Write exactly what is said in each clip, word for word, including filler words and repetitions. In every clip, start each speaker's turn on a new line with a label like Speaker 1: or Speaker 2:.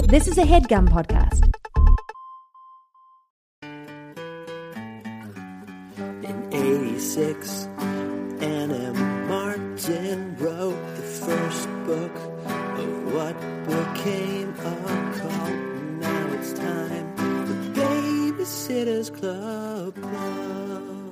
Speaker 1: This is a HeadGum podcast.
Speaker 2: In eighty-six, Anna Martin wrote the first book of what became a cult. Now it's time for Babysitter's Club Club.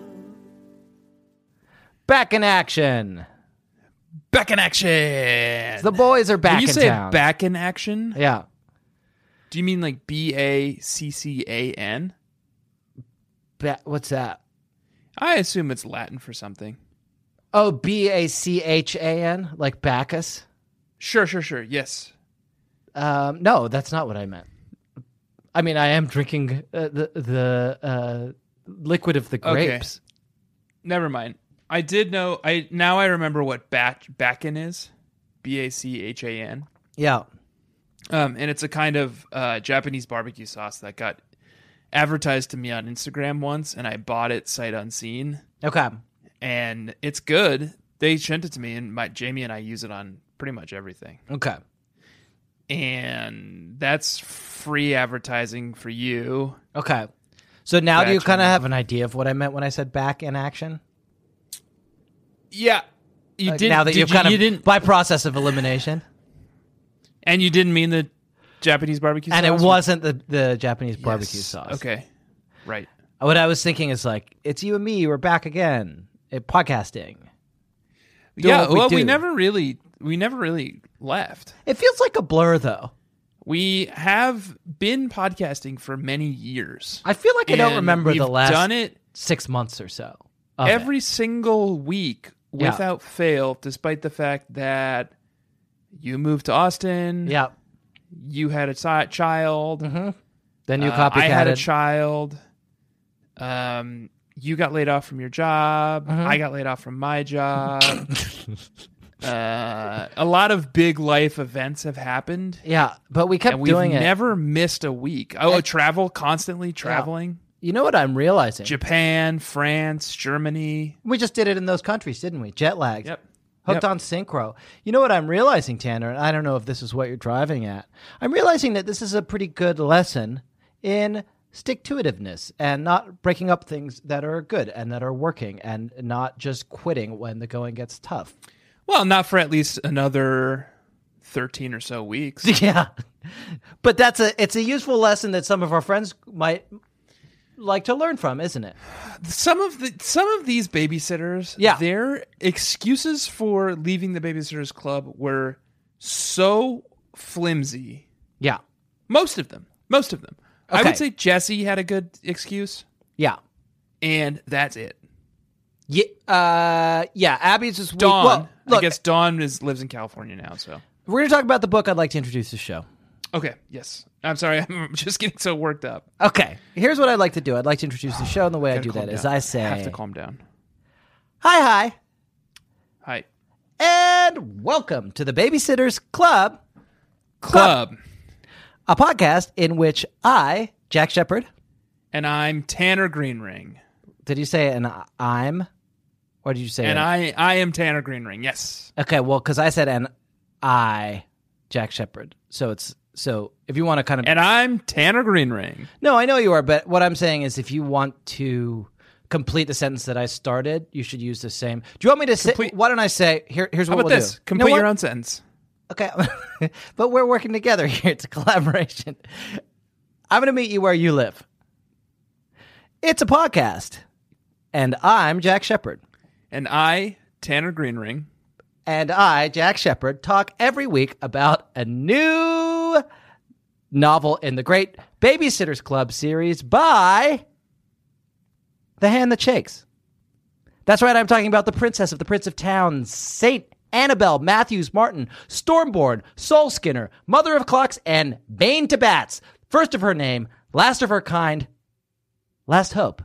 Speaker 3: Back in action.
Speaker 4: Back in action.
Speaker 3: The boys are back
Speaker 4: When you
Speaker 3: in
Speaker 4: say
Speaker 3: town.
Speaker 4: back in action,
Speaker 3: Yeah.
Speaker 4: do you mean like B A C C A N?
Speaker 3: Ba- what's that?
Speaker 4: I assume it's Latin for something.
Speaker 3: Oh, B A C H A N, like Bacchus?
Speaker 4: Sure, sure, sure. Yes.
Speaker 3: Um, no, that's not what I meant. I mean, I am drinking uh, the the uh, liquid of the grapes.
Speaker 4: Okay. Never mind. I did know. I now I remember what bat Backen is. B A C H A N.
Speaker 3: Yeah.
Speaker 4: Um, and it's a kind of uh, Japanese barbecue sauce that got advertised to me on Instagram once, and I bought it sight unseen.
Speaker 3: Okay.
Speaker 4: And it's good. They sent it to me, and my Jamie and I use it on pretty much everything.
Speaker 3: Okay.
Speaker 4: And that's free advertising for you.
Speaker 3: Okay. So now do you
Speaker 4: Gotcha.
Speaker 3: kind of have an idea of what I meant when I said back in action?
Speaker 4: Yeah, you
Speaker 3: Uh,
Speaker 4: did.
Speaker 3: now that
Speaker 4: did
Speaker 3: you've
Speaker 4: you,
Speaker 3: kind
Speaker 4: you
Speaker 3: of
Speaker 4: didn't,
Speaker 3: by process of elimination,
Speaker 4: and you didn't mean the Japanese barbecue
Speaker 3: and
Speaker 4: sauce?
Speaker 3: it wasn't the the Japanese
Speaker 4: Yes.
Speaker 3: barbecue sauce.
Speaker 4: Okay, right.
Speaker 3: What I was thinking is like, it's you and me. We're back again at podcasting. Doing
Speaker 4: yeah,
Speaker 3: what we
Speaker 4: well, we
Speaker 3: do.
Speaker 4: never really, we never really left.
Speaker 3: It feels like a blur, though.
Speaker 4: We have been podcasting for many years.
Speaker 3: I feel like I don't
Speaker 4: And
Speaker 3: remember the
Speaker 4: we've
Speaker 3: last
Speaker 4: done it
Speaker 3: six months or so. of
Speaker 4: every
Speaker 3: it.
Speaker 4: single week
Speaker 3: Yeah.
Speaker 4: without fail, despite the fact that you moved to Austin.
Speaker 3: Yeah.
Speaker 4: You had a si- child.
Speaker 3: Mm-hmm. Then you
Speaker 4: Uh,
Speaker 3: copycatted.
Speaker 4: I had a child. Um, you got laid off from your job.
Speaker 3: Mhm.
Speaker 4: I got laid off from my job. uh, a lot of big life events have happened,
Speaker 3: Yeah, but we kept
Speaker 4: and we've
Speaker 3: doing it.
Speaker 4: never missed a week. Oh,
Speaker 3: And-
Speaker 4: travel constantly traveling.
Speaker 3: You know what I'm realizing?
Speaker 4: Japan, France, Germany.
Speaker 3: We just did it in those countries, didn't we? Jet lagged.
Speaker 4: Yep.
Speaker 3: Hooked
Speaker 4: Yep.
Speaker 3: on synchro. You know what I'm realizing, Tanner, and I don't know if this is what you're driving at. I'm realizing that this is a pretty good lesson in stick-to-itiveness and not breaking up things that are good and that are working and not just quitting when the going gets tough.
Speaker 4: Well, not for at least another thirteen or so weeks.
Speaker 3: Yeah. But that's a it's a useful lesson that some of our friends might like to learn from, isn't it?
Speaker 4: Some of the some of these babysitters,
Speaker 3: Yeah.
Speaker 4: their excuses for leaving the Babysitters Club were so flimsy.
Speaker 3: Yeah.
Speaker 4: Most of them. Most of them. I
Speaker 3: Okay.
Speaker 4: would say Jesse had a good excuse,
Speaker 3: Yeah.
Speaker 4: and that's it.
Speaker 3: Yeah, uh, yeah. Abby's this week.
Speaker 4: Dawn.
Speaker 3: Well, look,
Speaker 4: I guess Dawn is lives in California now, so.
Speaker 3: we're going to talk about the book. I'd like to introduce the show.
Speaker 4: Okay, yes. I'm sorry, I'm just getting so worked up.
Speaker 3: Okay, here's what I'd like to do. I'd like to introduce the show, and the way I
Speaker 4: Gotta
Speaker 3: do
Speaker 4: calm
Speaker 3: that is
Speaker 4: down.
Speaker 3: I say,
Speaker 4: have to calm down.
Speaker 3: "Hi, hi,
Speaker 4: Hi.
Speaker 3: and welcome to the Babysitters Club,
Speaker 4: Club.
Speaker 3: a podcast in which I, Jack Shepard,
Speaker 4: And I'm Tanner Greenring.
Speaker 3: did you say an I'm, or did you say
Speaker 4: And
Speaker 3: an-
Speaker 4: I, I am Tanner Greenring, yes.
Speaker 3: Okay, well, because I said an I, Jack Shepard, so it's so if you want to kind of
Speaker 4: And I'm Tanner Greenring.
Speaker 3: no, I know you are, but what I'm saying is if you want to complete the sentence that I started, you should use the same. Do you want me to say?
Speaker 4: Complete-
Speaker 3: Why don't I say here? Here's
Speaker 4: How
Speaker 3: what
Speaker 4: about
Speaker 3: we'll
Speaker 4: this?
Speaker 3: do.
Speaker 4: Complete
Speaker 3: You know
Speaker 4: your
Speaker 3: what?
Speaker 4: own sentence.
Speaker 3: Okay, but we're working together here. It's a collaboration. I'm going to meet you where you live. It's a podcast, and I'm Jack Shepard.
Speaker 4: And I, Tanner Greenring.
Speaker 3: And I, Jack Shepard, talk every week about a new novel in the great Babysitters Club series by The Hand That Shakes. That's right, I'm talking about the Princess of the Prince of Towns, Saint Annabelle Matthews Martin, Stormborn, Soul Skinner, Mother of Clocks, and Bane to Bats. First of her name, last of her kind, last hope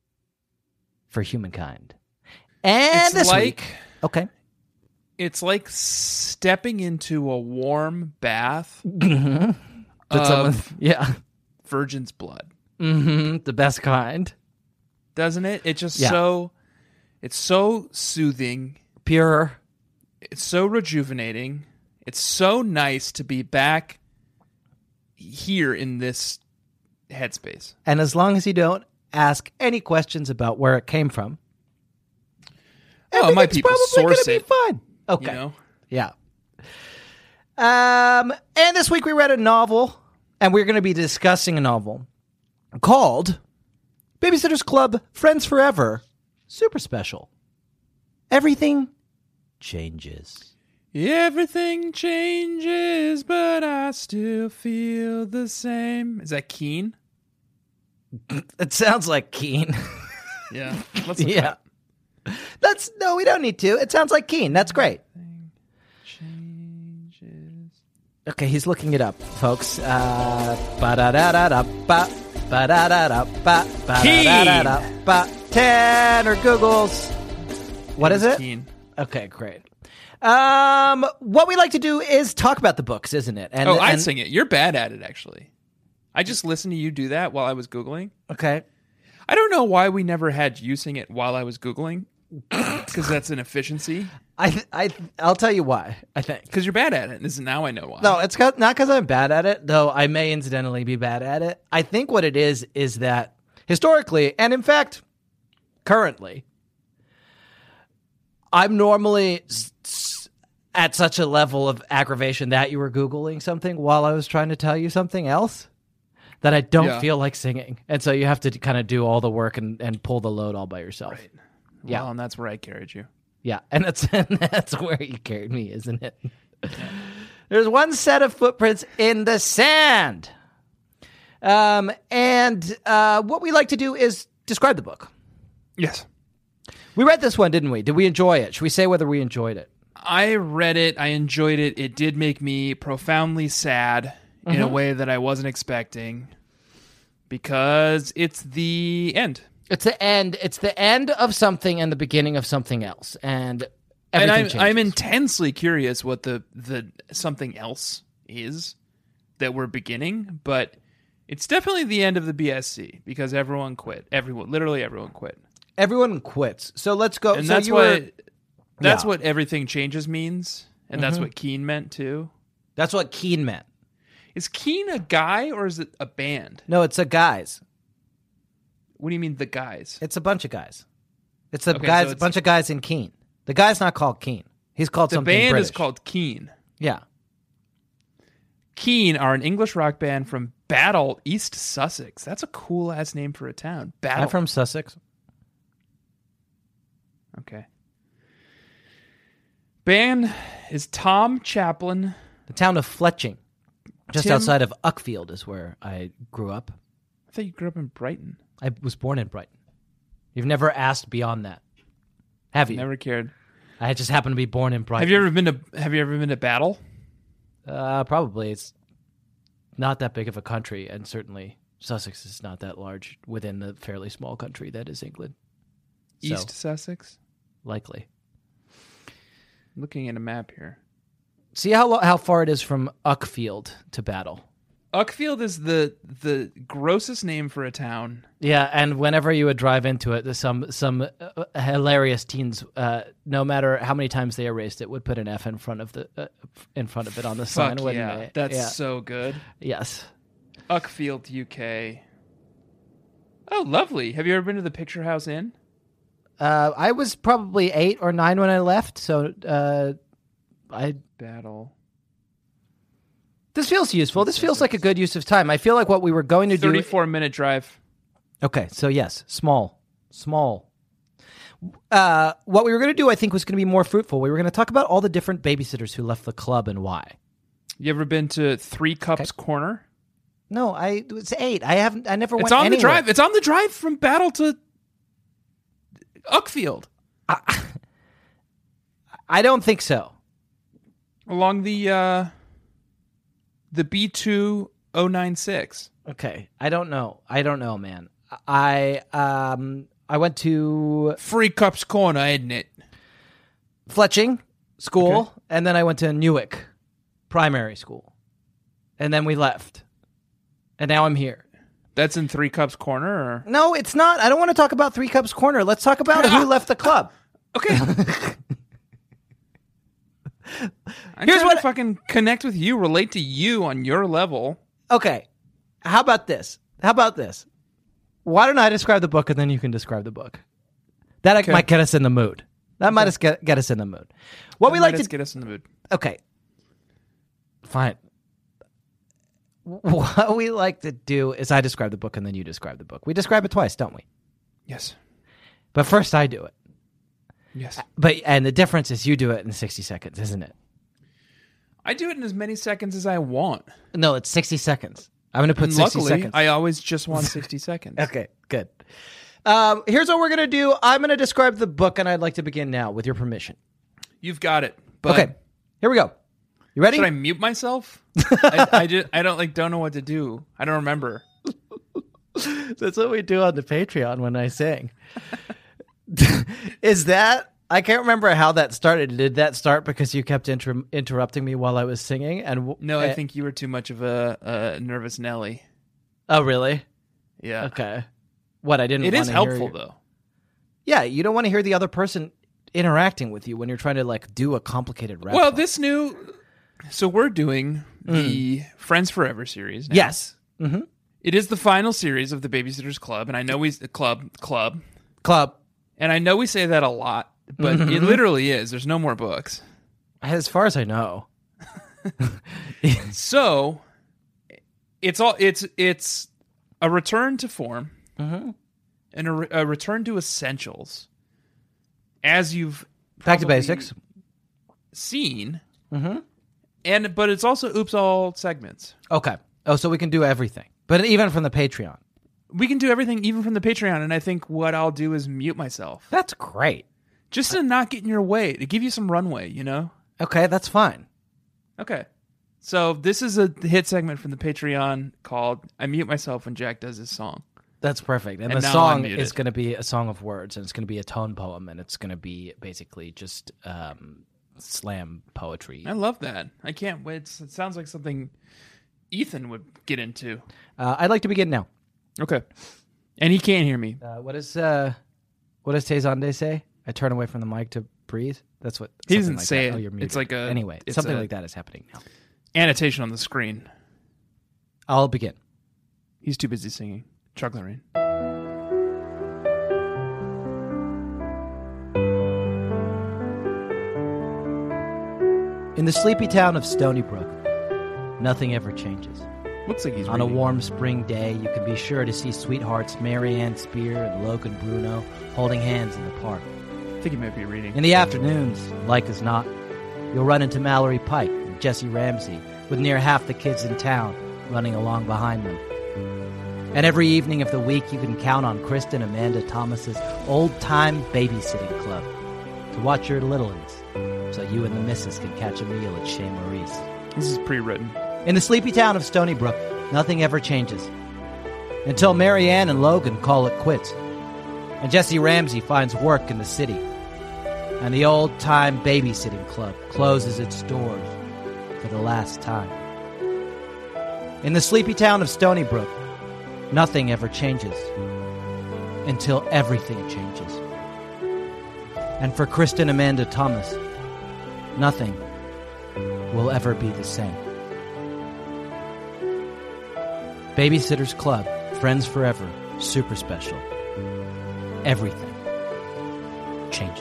Speaker 3: for humankind. And
Speaker 4: It's
Speaker 3: this
Speaker 4: like
Speaker 3: week, okay.
Speaker 4: it's like stepping into a warm bath
Speaker 3: But
Speaker 4: of
Speaker 3: someone, yeah,
Speaker 4: virgin's blood.
Speaker 3: hmm the best kind,
Speaker 4: Doesn't it? It's just
Speaker 3: Yeah.
Speaker 4: so it's so soothing.
Speaker 3: pure.
Speaker 4: It's so rejuvenating. It's so nice to be back here in this headspace.
Speaker 3: And as long as you don't ask any questions about where it came from,
Speaker 4: Oh, my
Speaker 3: everything's
Speaker 4: people
Speaker 3: probably
Speaker 4: source
Speaker 3: gonna
Speaker 4: it.
Speaker 3: be fine. Okay.
Speaker 4: You know?
Speaker 3: Yeah. Um, and this week we read a novel, and we're going to be discussing a novel called Babysitter's Club Friends Forever Super Special. Everything changes.
Speaker 4: Everything changes, but I still feel the same. Is that Keen?
Speaker 3: It sounds like Keen.
Speaker 4: Yeah. Let's look
Speaker 3: Yeah. That's no, we don't need to. It sounds like Keen. That's great.
Speaker 4: Changes.
Speaker 3: Okay, he's looking it up, folks. Uh, ba-da-da-da-da-ba, ba-da-da-da-ba, ba-da-da-da-ba. Tanner Googles. What is it?
Speaker 4: Keen.
Speaker 3: Okay, great. Um, what we like to do is talk about the books, isn't it? And,
Speaker 4: Oh, I'd
Speaker 3: and-
Speaker 4: sing it. You're bad at it, actually. I just listened to you do that while I was Googling.
Speaker 3: Okay.
Speaker 4: I don't know why we never had you sing it while I was Googling. Because that's an efficiency.
Speaker 3: I, I, I'll tell you why, I think.
Speaker 4: Because you're bad at it. And this is now I know why.
Speaker 3: No, it's 'cause- not because I'm bad at it, though I may incidentally be bad at it. I think what it is is that historically, and in fact, currently, I'm normally s- s- at such a level of aggravation that you were Googling something while I was trying to tell you something else that I don't
Speaker 4: Yeah.
Speaker 3: feel like singing. And so you have to kind of do all the work and, and pull the load all by yourself.
Speaker 4: Right.
Speaker 3: Yeah.
Speaker 4: Well, and that's where I carried you.
Speaker 3: Yeah, and that's and that's where you carried me, isn't it? There's one set of footprints in the sand. Um, and uh, what we like to do is describe the book.
Speaker 4: Yes.
Speaker 3: We read this one, didn't we? Did we enjoy it? Should we say whether we enjoyed it?
Speaker 4: I read it. I enjoyed it. It did make me profoundly sad in a way that I wasn't expecting because it's the end.
Speaker 3: It's the end. It's the end of something and the beginning of something else, and
Speaker 4: And
Speaker 3: everything
Speaker 4: I'm, I'm
Speaker 3: changes.
Speaker 4: intensely curious what the, the something else is that we're beginning, but it's definitely the end of the B S C because everyone quit. Everyone, literally everyone quit.
Speaker 3: Everyone quits. So let's go.
Speaker 4: And
Speaker 3: so
Speaker 4: that's
Speaker 3: you
Speaker 4: what
Speaker 3: were.
Speaker 4: that's
Speaker 3: Yeah.
Speaker 4: what everything changes means, and that's what Keen meant too.
Speaker 3: That's what Keen meant.
Speaker 4: Is Keen a guy or is it a band?
Speaker 3: No, it's a guys.
Speaker 4: What do you mean the guys?
Speaker 3: It's a bunch of guys. It's a
Speaker 4: Okay,
Speaker 3: guys.
Speaker 4: so
Speaker 3: A
Speaker 4: it's-
Speaker 3: bunch of guys in Keen. The guy's not called Keen. He's called
Speaker 4: The
Speaker 3: something
Speaker 4: band
Speaker 3: British.
Speaker 4: is called Keen.
Speaker 3: Yeah.
Speaker 4: Keen are an English rock band from Battle, East Sussex. That's a cool ass name for a town. Battle.
Speaker 3: I'm from Sussex.
Speaker 4: Okay. Band is Tom Chaplin.
Speaker 3: The town of Fletching, just
Speaker 4: Tim-
Speaker 3: outside of Uckfield, is where I grew up.
Speaker 4: I thought you grew up in Brighton.
Speaker 3: I was born in Brighton. You've never asked beyond that, have you?
Speaker 4: Never cared.
Speaker 3: I just happened to be born in Brighton.
Speaker 4: Have you ever been to Have you ever been to Battle?
Speaker 3: Uh, probably. It's not that big of a country, and certainly Sussex is not that large within the fairly small country that is England. So,
Speaker 4: East Sussex.
Speaker 3: likely.
Speaker 4: Looking at a map here.
Speaker 3: See how lo- how far it is from Uckfield to Battle.
Speaker 4: Uckfield is the the grossest name for a town.
Speaker 3: Yeah, and whenever you would drive into it, there's some some uh, hilarious teens, uh, no matter how many times they erased it, would put an F in front of the uh, in front of it on the sign.
Speaker 4: Fuck
Speaker 3: wouldn't
Speaker 4: yeah,
Speaker 3: they?
Speaker 4: that's
Speaker 3: yeah.
Speaker 4: so good.
Speaker 3: Yes.
Speaker 4: Uckfield, U K. Oh, lovely. Have you ever been to the Picture House Inn?
Speaker 3: Uh, I was probably eight or nine when I left, so uh, I.
Speaker 4: Battle.
Speaker 3: This feels useful. This feels like a good use of time. I feel like what we were going to do.
Speaker 4: thirty-four minute drive.
Speaker 3: Okay, so yes, small, small. Uh, what we were going to do, I think, was going to be more fruitful. We were going to talk about all the different babysitters who left the club and why.
Speaker 4: You ever been to Three Cups Corner?
Speaker 3: No, I it's eight. I haven't. I never
Speaker 4: It's
Speaker 3: went
Speaker 4: on
Speaker 3: anywhere.
Speaker 4: the drive. It's on the drive from Battle to Uckfield
Speaker 3: I don't think so.
Speaker 4: along the uh, the B two oh nine six.
Speaker 3: Okay, I don't know. I don't know, man. I um I went to
Speaker 4: Free Cups Corner, isn't it?
Speaker 3: Fletching School,
Speaker 4: Okay.
Speaker 3: and then I went to Newick Primary School, and then we left, and now I'm here.
Speaker 4: That's in Three Cups Corner, or
Speaker 3: No, it's not. I don't want to talk about Three Cups Corner. Let's talk about who left the club.
Speaker 4: okay. I'm
Speaker 3: Here's
Speaker 4: trying
Speaker 3: what-
Speaker 4: to fucking connect with you, relate to you on your level.
Speaker 3: Okay. How about this? How about this? Why don't I describe the book and then you can describe the book? That
Speaker 4: Okay.
Speaker 3: might get us in the mood. That might us get, get us in the mood. What we
Speaker 4: That
Speaker 3: like
Speaker 4: might
Speaker 3: to
Speaker 4: just get us in the mood.
Speaker 3: Okay. Fine. What we like to do is I describe the book and then you describe the book. We describe it twice, don't we?
Speaker 4: Yes.
Speaker 3: But first I do it.
Speaker 4: Yes.
Speaker 3: But and the difference is you do it in sixty seconds, isn't it?
Speaker 4: I do it in as many seconds as I want.
Speaker 3: No, it's sixty seconds. I'm going to put
Speaker 4: And
Speaker 3: sixty
Speaker 4: luckily,
Speaker 3: seconds.
Speaker 4: I always just want sixty seconds.
Speaker 3: Okay, good. Um, here's what we're going to do. I'm going to describe the book and I'd like to begin now with your permission.
Speaker 4: You've got it. But
Speaker 3: Okay. Here we go. You ready?
Speaker 4: should I mute myself? I, I, just, I don't like don't know what to do. I don't remember.
Speaker 3: That's what we do on the Patreon when I sing. Is that I can't remember how that started. Did that start because you kept inter- interrupting me while I was singing? And w-
Speaker 4: No, I
Speaker 3: eh,
Speaker 4: think you were too much of a, a nervous Nelly.
Speaker 3: Oh, really?
Speaker 4: Yeah.
Speaker 3: Okay. What I didn't.
Speaker 4: It is
Speaker 3: wanna hear
Speaker 4: helpful
Speaker 3: your-
Speaker 4: though.
Speaker 3: Yeah, you don't want to hear the other person interacting with you when you're trying to like do a complicated rap.
Speaker 4: Well,
Speaker 3: song.
Speaker 4: this new. So we're doing the Friends Forever series. Now.
Speaker 3: yes, mm-hmm.
Speaker 4: It is the final series of the Babysitters Club, and I know we club club,
Speaker 3: Club.
Speaker 4: and I know we say that a lot, but it literally is. There's no more books.
Speaker 3: As far as I know,
Speaker 4: So it's all it's it's a return to form
Speaker 3: mm-hmm.
Speaker 4: and a, re- a return to essentials, as you've
Speaker 3: back to
Speaker 4: probably
Speaker 3: basics.
Speaker 4: seen,
Speaker 3: Mm-hmm.
Speaker 4: and but it's also oops all segments.
Speaker 3: Okay. Oh, so we can do everything, but even from the Patreon.
Speaker 4: We can do everything, even from the Patreon, and I think what I'll do is mute myself,
Speaker 3: That's great.
Speaker 4: just to not get in your way, to give you some runway. You know.
Speaker 3: Okay, that's fine.
Speaker 4: Okay. So this is a hit segment from the Patreon called "I Mute Myself When Jack Does His Song."
Speaker 3: That's perfect. And,
Speaker 4: And
Speaker 3: the
Speaker 4: now
Speaker 3: song
Speaker 4: I'm muted.
Speaker 3: is going to be a song of words, and it's going to be a tone poem, and it's going to be basically just um, slam poetry.
Speaker 4: I love that. I can't wait. It's- It sounds like something Ethan would get into.
Speaker 3: Uh, I'd like to begin now.
Speaker 4: Okay. And he can't hear me.
Speaker 3: Uh, what is uh, what does Tezande say? I turn away from the mic to breathe. That's what
Speaker 4: He
Speaker 3: something
Speaker 4: doesn't
Speaker 3: like
Speaker 4: say
Speaker 3: that.
Speaker 4: it.
Speaker 3: Oh, you're muted.
Speaker 4: It's like a-
Speaker 3: anyway.
Speaker 4: it's
Speaker 3: Something
Speaker 4: a-
Speaker 3: like that is happening now.
Speaker 4: Annotation on the screen.
Speaker 3: I'll begin.
Speaker 4: He's too busy singing. Chocolate Rain.
Speaker 3: In the sleepy town of Stony Brook, nothing ever changes.
Speaker 4: Looks like he's
Speaker 3: On a
Speaker 4: reading.
Speaker 3: warm spring day, you can be sure to see sweethearts Mary Ann Spear and Logan Bruno holding hands in the park.
Speaker 4: I think he might be reading.
Speaker 3: In the afternoons, like as not, you'll run into Mallory Pike and Jesse Ramsey, with near half the kids in town running along behind them. And every evening of the week, you can count on Kristen Amanda Thomas's old-time babysitting club to watch your little ones, so you and the missus can catch a meal at Chez Maurice.
Speaker 4: This is pre-written.
Speaker 3: In the sleepy town of Stony Brook, nothing ever changes. Until Mary Ann and Logan call it quits. And Jesse Ramsey finds work in the city. And the old-time babysitting club closes its doors for the last time. In the sleepy town of Stony Brook, nothing ever changes. Until everything changes. And for Kristen Amanda Thomas, nothing will ever be the same. Babysitters Club, Friends Forever, super special. Everything changes.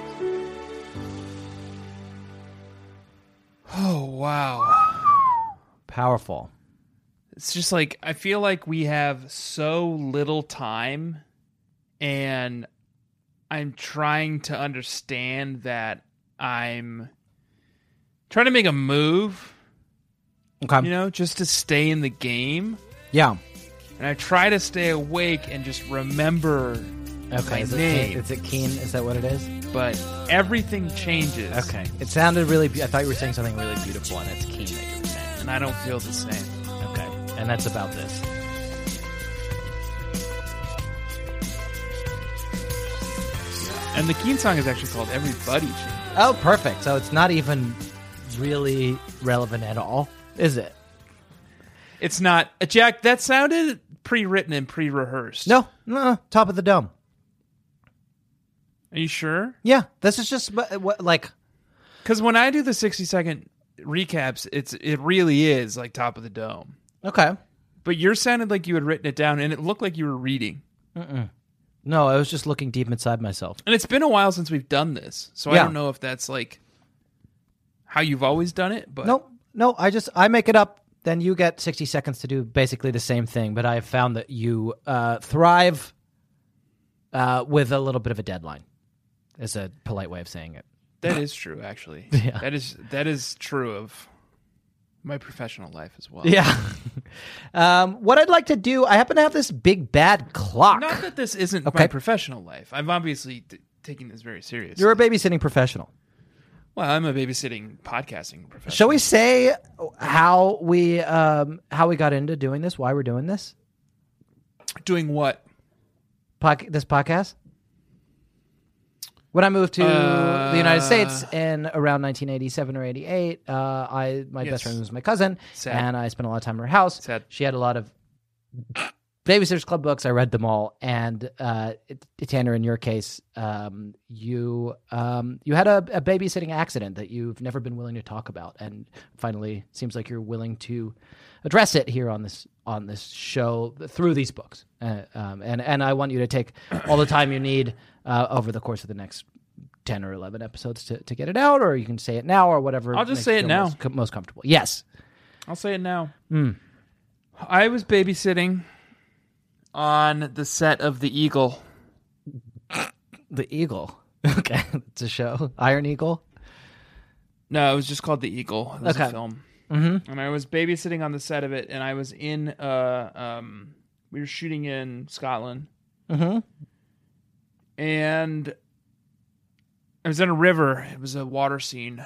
Speaker 4: Oh, wow.
Speaker 3: Powerful.
Speaker 4: It's just like, I feel like we have so little time, and I'm trying to understand that I'm trying to make a move,
Speaker 3: Okay.
Speaker 4: you know, just to stay in the game.
Speaker 3: Yeah.
Speaker 4: And I try to stay awake and just remember
Speaker 3: Okay.
Speaker 4: my
Speaker 3: Is it,
Speaker 4: name.
Speaker 3: is it Keen? Is that what it is?
Speaker 4: But everything changes.
Speaker 3: Okay. It sounded really. Be- I thought you were saying something really beautiful, and it's Keen that you were saying.
Speaker 4: And I don't feel the same.
Speaker 3: Okay. And that's about this.
Speaker 4: And the Keen song is actually called Everybody Changes.
Speaker 3: Oh, perfect. So it's not even really relevant at all, is it?
Speaker 4: It's not. Uh, Jack, that sounded pre-written and pre-rehearsed.
Speaker 3: No. No. Top of the dome.
Speaker 4: Are you sure?
Speaker 3: Yeah. This is just what, what, like.
Speaker 4: Because when I do the sixty-second recaps, it's it really is like top of the dome.
Speaker 3: Okay.
Speaker 4: But yours sounded like you had written it down, and it looked like you were reading.
Speaker 3: Mm-mm. No, I was just looking deep inside myself.
Speaker 4: And it's been a while since we've done this, so
Speaker 3: Yeah.
Speaker 4: I don't know if that's like how you've always done it. But
Speaker 3: No, no, I just I make it up. Then you get sixty seconds to do basically the same thing. But I have found that you uh, thrive uh, with a little bit of a deadline. Is a polite way of saying it.
Speaker 4: that is true, actually.
Speaker 3: Yeah.
Speaker 4: That is that is true of my professional life as well.
Speaker 3: Yeah. um, what I'd like to do, I happen to have this big bad clock.
Speaker 4: Not that this isn't
Speaker 3: Okay.
Speaker 4: my professional life. I'm obviously t- taking this very seriously.
Speaker 3: You're a babysitting professional.
Speaker 4: Well, I'm a babysitting podcasting professional.
Speaker 3: Shall we say how we um, how we got into doing this? Why we're doing this?
Speaker 4: Doing what?
Speaker 3: Pod- this podcast? When I moved to
Speaker 4: Uh,
Speaker 3: the United States in around nineteen eighty-seven or eighty-eight, uh, I my
Speaker 4: Yes.
Speaker 3: best friend was my cousin,
Speaker 4: Sad.
Speaker 3: and I spent a lot of time in her house.
Speaker 4: Sad.
Speaker 3: She had a lot of Babysitters Club books. I read them all, and uh, it, Tanner, in your case, um, you um, you had a, a babysitting accident that you've never been willing to talk about, and finally seems like you're willing to address it here on this on this show through these books. Uh, um, and and I want you to take all the time you need uh, over the course of the next ten or eleven episodes to, to get it out, or you can say it now, or whatever.
Speaker 4: I'll just
Speaker 3: makes
Speaker 4: say
Speaker 3: you
Speaker 4: it
Speaker 3: feel
Speaker 4: now.
Speaker 3: Most, co- most comfortable. Yes.
Speaker 4: I'll say it now.
Speaker 3: Mm.
Speaker 4: I was babysitting on the set of The Eagle.
Speaker 3: The Eagle. Okay, it's a show. Iron Eagle.
Speaker 4: No, it was just called The Eagle. It was
Speaker 3: Okay.
Speaker 4: a film.
Speaker 3: Mm-hmm.
Speaker 4: And I was babysitting on the set of it, and I was in, uh, um, we were shooting in Scotland,
Speaker 3: Mm-hmm.
Speaker 4: and I was in a river. It was a water scene,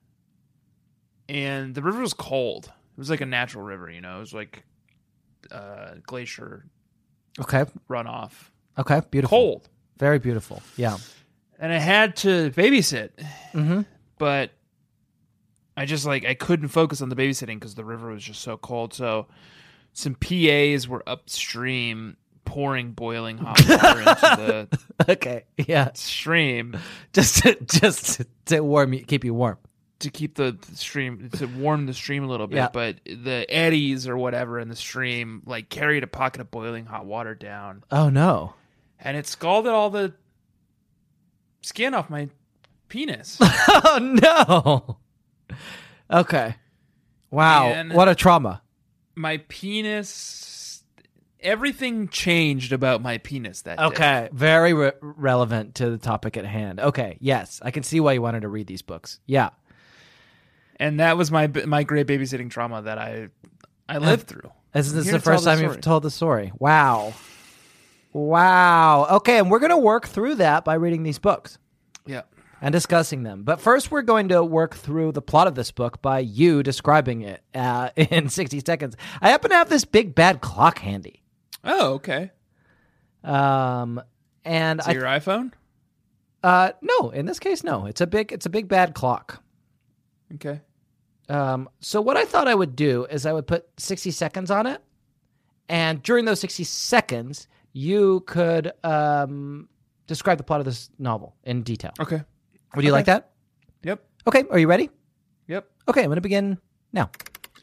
Speaker 4: and the river was cold. It was like a natural river, you know. It was like uh, glacier
Speaker 3: Okay.
Speaker 4: runoff.
Speaker 3: Okay. Beautiful.
Speaker 4: Cold.
Speaker 3: Very beautiful. Yeah.
Speaker 4: And I had to babysit,
Speaker 3: Mm-hmm.
Speaker 4: but I just like I couldn't focus on the babysitting because the river was just so cold. So some P As were upstream pouring boiling hot water into the
Speaker 3: Okay. Yeah.
Speaker 4: stream
Speaker 3: Just to, just to warm you, keep you warm.
Speaker 4: to keep the stream to warm the stream a little bit.
Speaker 3: Yeah.
Speaker 4: But the eddies or whatever in the stream like carried a pocket of boiling hot water down,
Speaker 3: Oh no.
Speaker 4: and it scalded all the skin off my penis.
Speaker 3: Oh no. Okay. Wow.
Speaker 4: And-
Speaker 3: What a trauma.
Speaker 4: My penis, everything changed about my penis that day.
Speaker 3: Okay. Very re- relevant to the topic at hand. Okay. Yes. I can see why you wanted to read these books. Yeah.
Speaker 4: And that was my my great babysitting trauma that I I lived through.
Speaker 3: This
Speaker 4: I'm
Speaker 3: is
Speaker 4: here
Speaker 3: the
Speaker 4: to tell
Speaker 3: first
Speaker 4: the
Speaker 3: time
Speaker 4: story.
Speaker 3: you've told the story. Wow. Wow. Okay. And we're going to work through that by reading these books
Speaker 4: Yeah.
Speaker 3: and discussing them. But first, we're going to work through the plot of this book by you describing it uh, in sixty seconds. I happen to have this big bad clock handy.
Speaker 4: Oh, okay.
Speaker 3: Um, and
Speaker 4: Is
Speaker 3: I
Speaker 4: it your iPhone?
Speaker 3: uh, no, in this case, no. It's a big, it's a big bad clock.
Speaker 4: Okay.
Speaker 3: Um, so what I thought I would do is I would put sixty seconds on it, and during those sixty seconds, you could um, describe the plot of this novel in detail.
Speaker 4: Okay.
Speaker 3: Would you
Speaker 4: Okay.
Speaker 3: like that?
Speaker 4: Yep.
Speaker 3: Okay, are you ready?
Speaker 4: Yep.
Speaker 3: Okay, I'm going to begin now.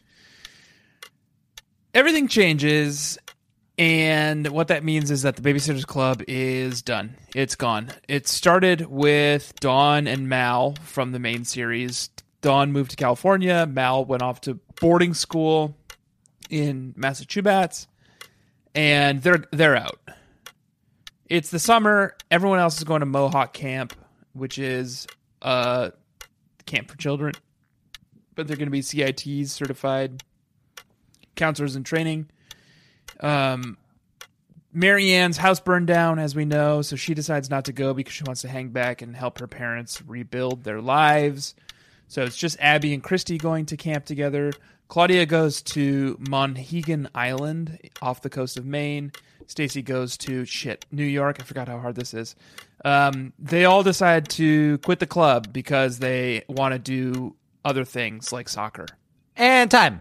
Speaker 4: Everything changes, and what that means is that the Babysitters Club is done. It's gone. It started with Dawn and Mal from the main series. Dawn moved to California. Mal went off to boarding school in Massachusetts, and they're they're out. It's the summer. Everyone else is going to Mohawk Camp, which is a camp for children, but they're going to be C I Ts certified counselors in training. Um, Marianne's house burned down, as we know, so she decides not to go because she wants to hang back and help her parents rebuild their lives. So it's just Abby and Christy going to camp together. Claudia goes to Monhegan Island off the coast of Maine. Stacy goes to, shit, New York. I forgot how hard this is. Um, they all decide to quit the club because they want to do other things like soccer.
Speaker 3: And time.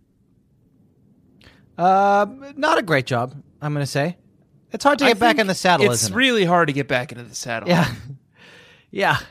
Speaker 3: Uh, not a great job, I'm going to say. It's hard to
Speaker 4: I
Speaker 3: get back
Speaker 4: think
Speaker 3: in the saddle,
Speaker 4: It's
Speaker 3: isn't it?
Speaker 4: really hard to get back into the saddle.
Speaker 3: Yeah. Yeah.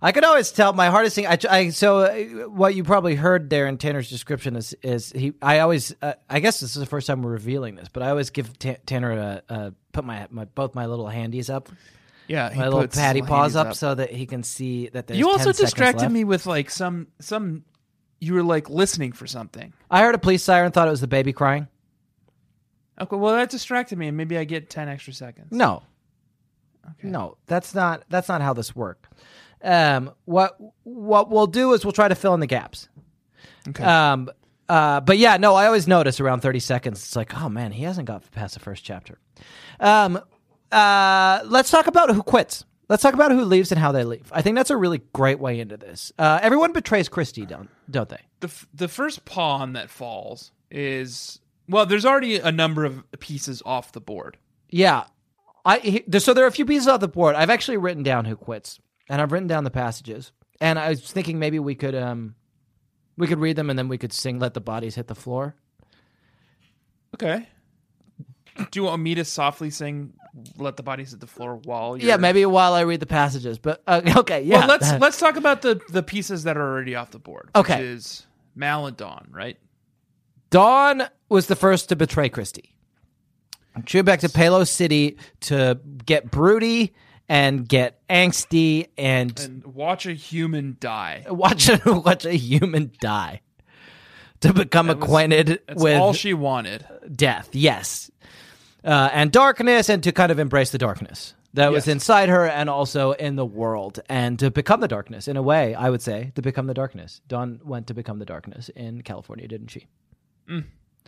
Speaker 3: I could always tell my hardest thing. I, I so uh, what you probably heard there in Tanner's description is is he. I always. Uh, I guess this is the first time we're revealing this, but I always give T- Tanner a, a put my, my both my little handies up.
Speaker 4: Yeah, he
Speaker 3: my little
Speaker 4: puts
Speaker 3: patty
Speaker 4: his
Speaker 3: paws
Speaker 4: handies
Speaker 3: up, so that he can see that there's.
Speaker 4: You also
Speaker 3: ten seconds
Speaker 4: distracted
Speaker 3: left.
Speaker 4: me with like some some. You were like listening for something.
Speaker 3: I heard a police siren, thought it was the baby crying.
Speaker 4: Okay, well that distracted me, and maybe I get ten extra seconds.
Speaker 3: No,
Speaker 4: Okay.
Speaker 3: no, that's not that's not how this works. Um, what what we'll do is we'll try to fill in the gaps.
Speaker 4: Okay.
Speaker 3: Um, uh, but yeah, no, I always notice around thirty seconds. It's like, oh man, he hasn't got past the first chapter. Um, uh, let's talk about who quits. Let's talk about who leaves and how they leave. I think that's a really great way into this. Uh, everyone betrays Christy, don't don't they?
Speaker 4: The f- the first pawn that falls is well. There's already a number of pieces off the board.
Speaker 3: Yeah. I he, there, so there are a few pieces off the board. I've actually written down who quits, and I've written down the passages. And I was thinking maybe we could um we could read them and then we could sing "Let the Bodies Hit the Floor."
Speaker 4: Okay. Do you want me to softly sing "Let the Bodies Hit the Floor" while you're...
Speaker 3: Yeah, maybe while I read the passages. But uh, okay, yeah.
Speaker 4: Well, let's let's talk about the the pieces that are already off the board. Which
Speaker 3: Okay.
Speaker 4: is Mal and Dawn, right?
Speaker 3: Dawn was the first to betray Christy. She went back to Palos City to get broody and get angsty and,
Speaker 4: And watch a human die.
Speaker 3: watch a, watch a human die to become
Speaker 4: That was-
Speaker 3: acquainted
Speaker 4: That's
Speaker 3: with
Speaker 4: all she wanted.
Speaker 3: death. Yes, uh, and darkness, and to kind of embrace the darkness that was
Speaker 4: Yes.
Speaker 3: inside her and also in the world, and to become the darkness in a way. I would say to become the darkness. Dawn went to become the darkness in California, didn't she?
Speaker 4: Mm.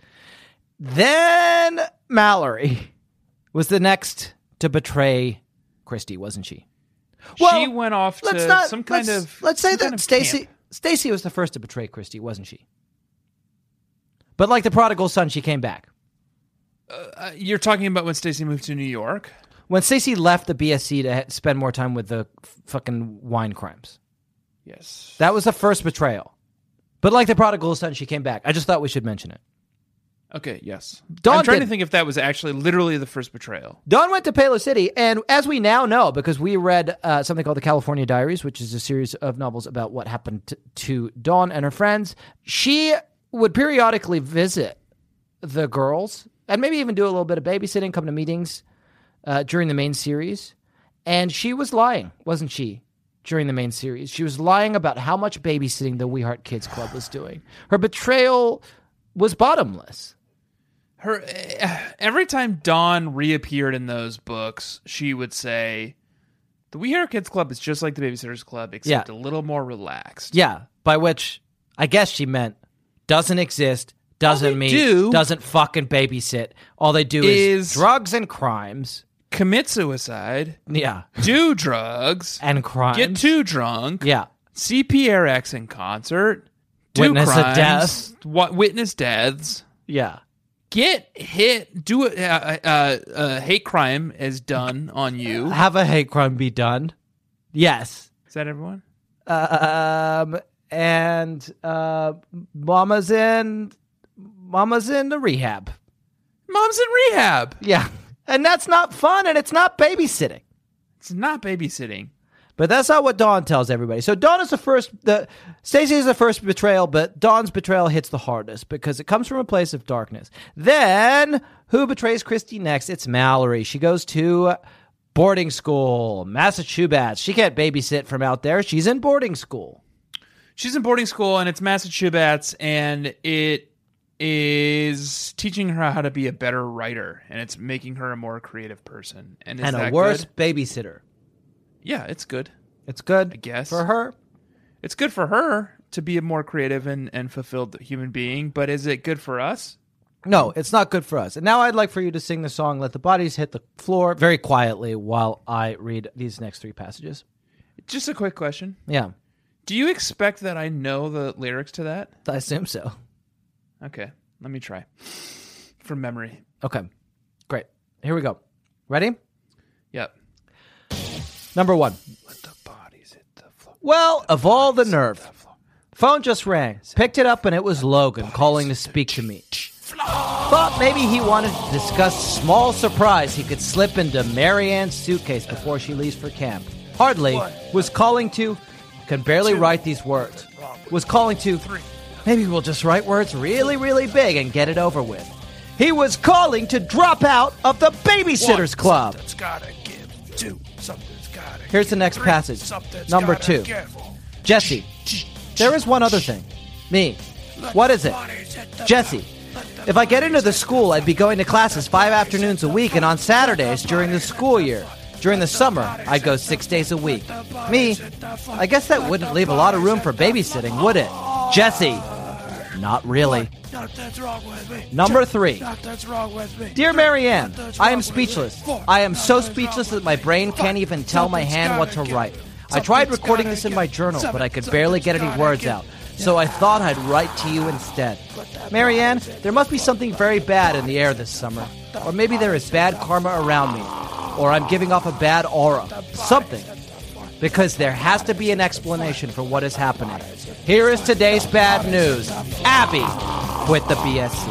Speaker 3: Then Mallory was the next to betray Christy, wasn't she?
Speaker 4: she went off to
Speaker 3: let's not,
Speaker 4: some kind
Speaker 3: let's,
Speaker 4: of.
Speaker 3: Let's say
Speaker 4: some kind
Speaker 3: that
Speaker 4: of
Speaker 3: Stacy
Speaker 4: camp.
Speaker 3: Stacy was the first to betray Christy, wasn't she? But like the prodigal son, she came back.
Speaker 4: Uh, you're talking about when Stacy moved to New York.
Speaker 3: When Stacy left the B S C to ha- spend more time with the f- fucking wine crimes.
Speaker 4: Yes.
Speaker 3: That was the first betrayal. But like the prodigal son, she came back. I just thought we should mention it.
Speaker 4: Okay. Yes.
Speaker 3: Dawn
Speaker 4: I'm trying
Speaker 3: did-
Speaker 4: to think if that was actually literally the first betrayal.
Speaker 3: Dawn went to Palos City, and as we now know, because we read uh, something called the California Diaries, which is a series of novels about what happened to, to Dawn and her friends, she would periodically visit the girls and maybe even do a little bit of babysitting, come to meetings uh, during the main series. And she was lying, wasn't she, during the main series? She was lying about how much babysitting the We Heart Kids Club was doing. Her betrayal was bottomless.
Speaker 4: Her every time Dawn reappeared in those books, she would say, "The We Heart Kids Club is just like the Babysitters Club, except
Speaker 3: Yeah.
Speaker 4: a little more relaxed."
Speaker 3: Yeah, by which I guess she meant doesn't exist, doesn't
Speaker 4: they
Speaker 3: mean,
Speaker 4: do-
Speaker 3: doesn't fucking babysit. All they do is,
Speaker 4: Is-
Speaker 3: drugs and crimes.
Speaker 4: Commit suicide,
Speaker 3: Yeah,
Speaker 4: do drugs,
Speaker 3: and crimes.
Speaker 4: get too drunk,
Speaker 3: Yeah,
Speaker 4: see P R X in concert, do
Speaker 3: Witness a
Speaker 4: crimes,
Speaker 3: death.
Speaker 4: wa- witness deaths,
Speaker 3: yeah.
Speaker 4: get hit, do a uh, uh, uh, hate crime is done on you.
Speaker 3: Have a hate crime be done. Yes.
Speaker 4: Is that everyone?
Speaker 3: Um, and uh, mama's in, mama's in the rehab.
Speaker 4: Mom's in rehab.
Speaker 3: Yeah, and that's not fun, and it's not babysitting.
Speaker 4: It's not babysitting.
Speaker 3: But that's not what Dawn tells everybody. So Dawn is the first. The Stacey is the first betrayal, but Dawn's betrayal hits the hardest because it comes from a place of darkness. Then who betrays Christy next? It's Mallory. She goes to boarding school, Massachusetts. She can't babysit from out there. She's in boarding school.
Speaker 4: She's in boarding school, and it's Massachusetts, and it is teaching her how to be a better writer, and it's making her a more creative person. And is
Speaker 3: and
Speaker 4: that
Speaker 3: a worse
Speaker 4: good?
Speaker 3: babysitter.
Speaker 4: Yeah, it's good.
Speaker 3: It's good,
Speaker 4: I guess.
Speaker 3: for her.
Speaker 4: It's good for her to be a more creative and, and fulfilled human being, but is it good for us?
Speaker 3: No, it's not good for us. And now I'd like for you to sing the song "Let the Bodies Hit the Floor" very quietly while I read these next three passages.
Speaker 4: Just a quick question.
Speaker 3: Yeah,
Speaker 4: Do you expect that I know the lyrics to that?
Speaker 3: I assume so.
Speaker 4: Okay, let me try. From memory.
Speaker 3: Okay, great. Here we go. Ready?
Speaker 4: Yep.
Speaker 3: Number one.
Speaker 4: Let the bodies hit the floor.
Speaker 3: Well, of all the nerve. Phone just rang. Picked it up and it was Logan calling to speak to me. Thought maybe he wanted to discuss small surprise he could slip into Marianne's suitcase before she leaves for camp. Hardly was calling to can barely write these words, was calling to, maybe we'll just write words really, really big and get it over with. He was calling to drop out of the Babysitters Club.
Speaker 5: Something's gotta give. Two, something's gotta
Speaker 3: Here's the next
Speaker 5: Three,
Speaker 3: passage.
Speaker 5: something's
Speaker 3: Number
Speaker 5: gotta
Speaker 3: two.
Speaker 5: give.
Speaker 3: Jesse, there is one other thing. Me. What is it? Jesse, if I get into the school, I'd be going to classes five afternoons a week and on Saturdays during the school year. During the summer, I'd go six days a week. Me, I guess that wouldn't leave a lot of room for babysitting, would it? Jesse, not really.
Speaker 5: Nothing's wrong with me.
Speaker 3: Number three.
Speaker 5: Nothing's wrong with me.
Speaker 3: Dear Marianne, I am speechless. I am so speechless that my brain can't even tell my hand what to write. I tried recording this in my journal, but I could barely get any words out. So I thought I'd write to you instead. Marianne, there must be something very bad in the air this summer. Or maybe there is bad karma around me. Or I'm giving off a bad aura. Something. Because there has to be an explanation for what is happening. Here is today's bad news. Abby quit the B S C.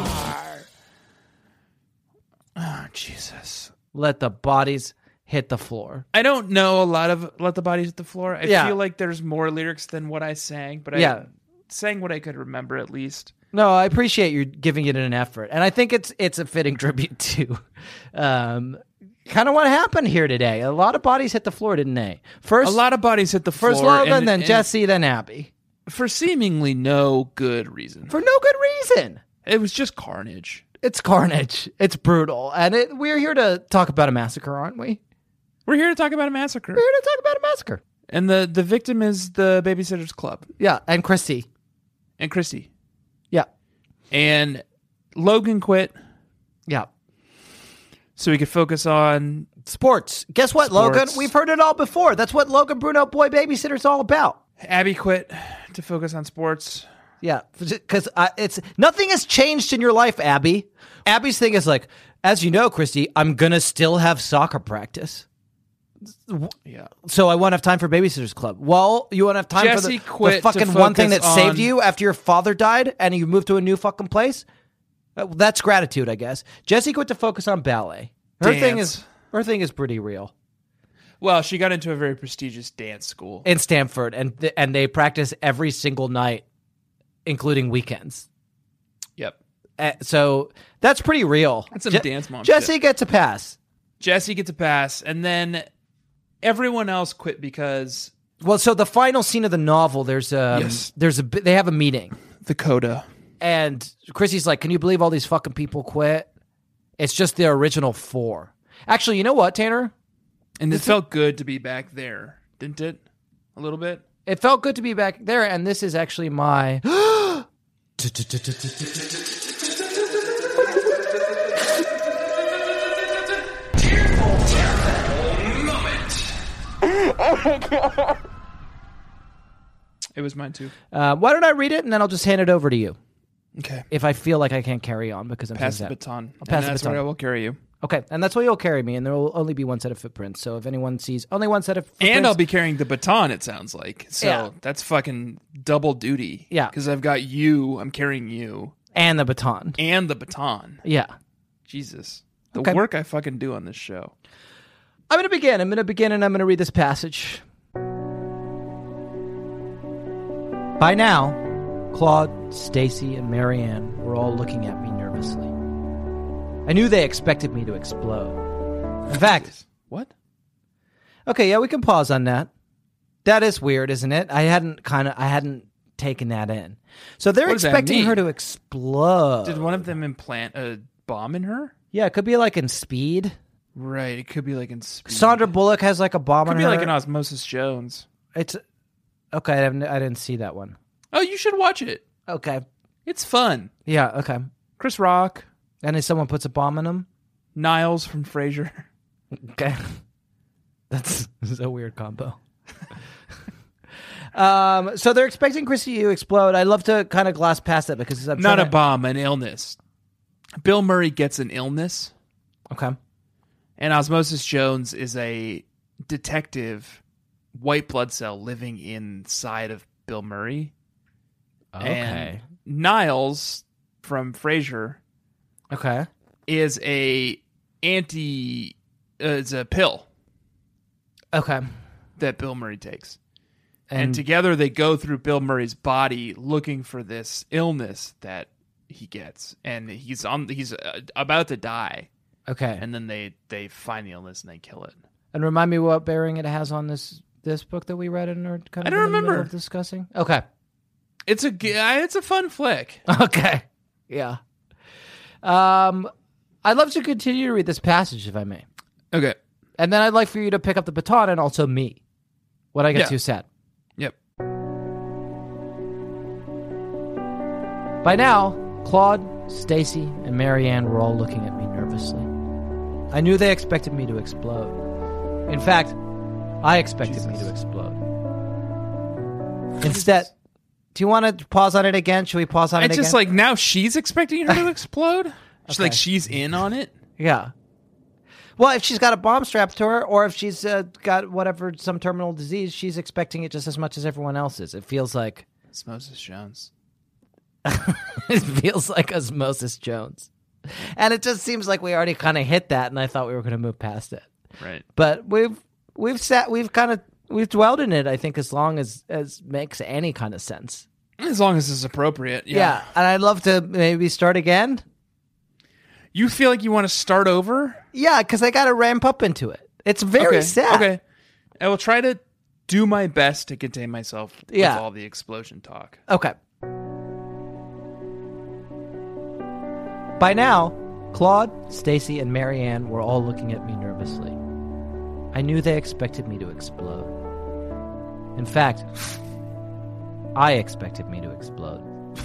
Speaker 4: Oh, Jesus.
Speaker 3: Let the bodies hit the floor.
Speaker 4: I don't know a lot of Let the Bodies Hit the Floor. I
Speaker 3: Yeah.
Speaker 4: feel like there's more lyrics than what I sang, but I
Speaker 3: Yeah.
Speaker 4: sang what I could remember at least.
Speaker 3: No, I appreciate you giving it an effort. And I think it's it's a fitting tribute to um, kind of what happened here today. A lot of bodies hit the floor, didn't they? First,
Speaker 4: A lot of bodies hit the floor.
Speaker 3: first Logan,
Speaker 4: and-
Speaker 3: then
Speaker 4: and
Speaker 3: Jesse, then Abby.
Speaker 4: For seemingly no good reason.
Speaker 3: For no good reason.
Speaker 4: It was just carnage.
Speaker 3: It's carnage. It's brutal. And it, we're here to talk about a massacre, aren't we?
Speaker 4: We're here to talk about a massacre.
Speaker 3: We're here to talk about a massacre.
Speaker 4: And the, the victim is the Babysitters Club
Speaker 3: Yeah, and Christy.
Speaker 4: and Christy.
Speaker 3: Yeah,
Speaker 4: And Logan quit
Speaker 3: yeah.
Speaker 4: so he could focus on...
Speaker 3: Sports. Guess what, Logan?
Speaker 4: Sports.
Speaker 3: We've heard it all before. That's what Logan Bruno Boy Babysitter's all about.
Speaker 4: Abby quit to focus on sports.
Speaker 3: Yeah, because uh, it's nothing has changed in your life, Abby. Abby's thing is like, as you know, Christy, I'm gonna still have soccer practice,
Speaker 4: Yeah.
Speaker 3: so I won't have time for Babysitters Club. Well, you won't have time
Speaker 4: Jesse
Speaker 3: for the,
Speaker 4: quit
Speaker 3: the fucking
Speaker 4: to
Speaker 3: one thing that
Speaker 4: focus
Speaker 3: saved
Speaker 4: on-
Speaker 3: you after your father died and you moved to a new fucking place. Uh, That's gratitude, I guess. Jesse quit to focus on ballet. Her thing
Speaker 4: Dance.
Speaker 3: is her thing is pretty real.
Speaker 4: Well, she got into a very prestigious dance school.
Speaker 3: In Stanford, and th- and they practice every single night, including weekends.
Speaker 4: Yep.
Speaker 3: Uh, so that's pretty real.
Speaker 4: That's some
Speaker 3: Je-
Speaker 4: dance mom
Speaker 3: Jesse
Speaker 4: shit.
Speaker 3: gets a pass.
Speaker 4: Jesse gets a pass, and then everyone else quit because
Speaker 3: Well, so the final scene of the novel, there's a
Speaker 4: Yes.
Speaker 3: there's a bi- they have a meeting,
Speaker 4: the coda.
Speaker 3: and Chrissy's like, "Can you believe all these fucking people quit? It's just the original four." Actually, you know what, Tanner?
Speaker 4: And it felt good to be back there, didn't it? A little bit?
Speaker 3: It felt good to be back there, and this is actually my.
Speaker 4: It was mine too.
Speaker 3: Uh, why don't I read it, and then I'll just hand it over to you
Speaker 4: Okay.
Speaker 3: if I feel like I can't carry on because I'm
Speaker 4: Pass
Speaker 3: so
Speaker 4: the
Speaker 3: sad.
Speaker 4: baton.
Speaker 3: I'll pass
Speaker 4: and
Speaker 3: the
Speaker 4: that's
Speaker 3: baton.
Speaker 4: where I will carry you.
Speaker 3: Okay, and that's why you'll carry me, and there will only be one set of footprints. So if anyone sees only one set of footprints,
Speaker 4: And I'll be carrying the baton, it sounds like. So
Speaker 3: Yeah.
Speaker 4: that's fucking double duty.
Speaker 3: Yeah.
Speaker 4: Because I've got you, I'm carrying you,
Speaker 3: and the baton.
Speaker 4: and the baton.
Speaker 3: Yeah.
Speaker 4: Jesus. The
Speaker 3: Okay.
Speaker 4: work I fucking do on this show.
Speaker 3: I'm going to begin. I'm going to begin and I'm going to read this passage. By now, Claude, Stacy, and Marianne were all looking at me nervously. I knew they expected me to explode. In fact,
Speaker 4: What?
Speaker 3: okay, yeah, we can pause on that. That is weird, isn't it? I hadn't kind of, I hadn't taken that in. So they're
Speaker 4: What does that
Speaker 3: expecting her
Speaker 4: mean?
Speaker 3: to explode.
Speaker 4: Did one of them implant a bomb in her?
Speaker 3: Yeah, it could be like in Speed.
Speaker 4: Right. It could be like in Speed.
Speaker 3: Sandra Bullock has like a bomb
Speaker 4: Could
Speaker 3: on
Speaker 4: be
Speaker 3: her.
Speaker 4: like in Osmosis Jones.
Speaker 3: It's okay. I, haven't, I didn't see that one.
Speaker 4: Oh, you should watch it.
Speaker 3: Okay.
Speaker 4: It's fun.
Speaker 3: Yeah. Okay.
Speaker 4: Chris Rock,
Speaker 3: And if someone puts a bomb in them,
Speaker 4: Niles from Frasier.
Speaker 3: okay, that's, that's a weird combo. um. So they're expecting Chrissy to explode. I'd love to kind of gloss past that because I'm
Speaker 4: Not
Speaker 3: trying
Speaker 4: a
Speaker 3: to-
Speaker 4: bomb, an illness. Bill Murray gets an illness,
Speaker 3: Okay.
Speaker 4: and Osmosis Jones is a detective, white blood cell living inside of Bill Murray. And Niles from Frasier
Speaker 3: Okay.
Speaker 4: is a anti uh, is a pill
Speaker 3: Okay.
Speaker 4: that Bill Murray takes. And,
Speaker 3: And-
Speaker 4: together they go through Bill Murray's body looking for this illness that he gets, and he's on he's uh, about to die,
Speaker 3: Okay.
Speaker 4: and then they they find the illness and they kill it.
Speaker 3: And remind me what bearing it has on this this book that we read and are kind
Speaker 4: I
Speaker 3: of
Speaker 4: don't
Speaker 3: in the middle
Speaker 4: remember.
Speaker 3: of discussing. Okay.
Speaker 4: It's a g- uh, it's a fun flick.
Speaker 3: Okay. Yeah. Um, I'd love to continue to read this passage if I may,
Speaker 4: Okay.
Speaker 3: and then I'd like for you to pick up the baton and also me when I get
Speaker 4: Yeah.
Speaker 3: too sad.
Speaker 4: Yep.
Speaker 3: By now, Claude, Stacy, and Marianne were all looking at me nervously. I knew they expected me to explode. In fact, I expected me to explode. Instead, do you want to pause on it again? Should we pause on it
Speaker 4: It's
Speaker 3: again?
Speaker 4: just like now she's expecting her to explode. She's
Speaker 3: Okay.
Speaker 4: like she's in on it.
Speaker 3: Yeah. Well, if she's got a bomb strapped to her, or if she's uh, got whatever, some terminal disease, she's expecting it just as much as everyone else is. It feels like
Speaker 4: It's Moses Jones.
Speaker 3: it feels like Osmosis Jones. And it just seems like we already kind of hit that, and I thought we were going to move past it.
Speaker 4: Right.
Speaker 3: But we've we've sat we've kind of we've dwelled in it, I think, as long as as makes any kind of sense.
Speaker 4: As long as it's appropriate. Yeah.
Speaker 3: Yeah, and I'd love to maybe start again.
Speaker 4: You feel like you want to start over?
Speaker 3: Yeah, because I got to ramp up into it. It's very
Speaker 4: okay.
Speaker 3: sad.
Speaker 4: Okay. I will try to do my best to contain myself
Speaker 3: Yeah.
Speaker 4: with all the explosion talk.
Speaker 3: Okay. By now, Claude, Stacy, and Marianne were all looking at me nervously. I knew they expected me to explode. In fact, I expected me to explode.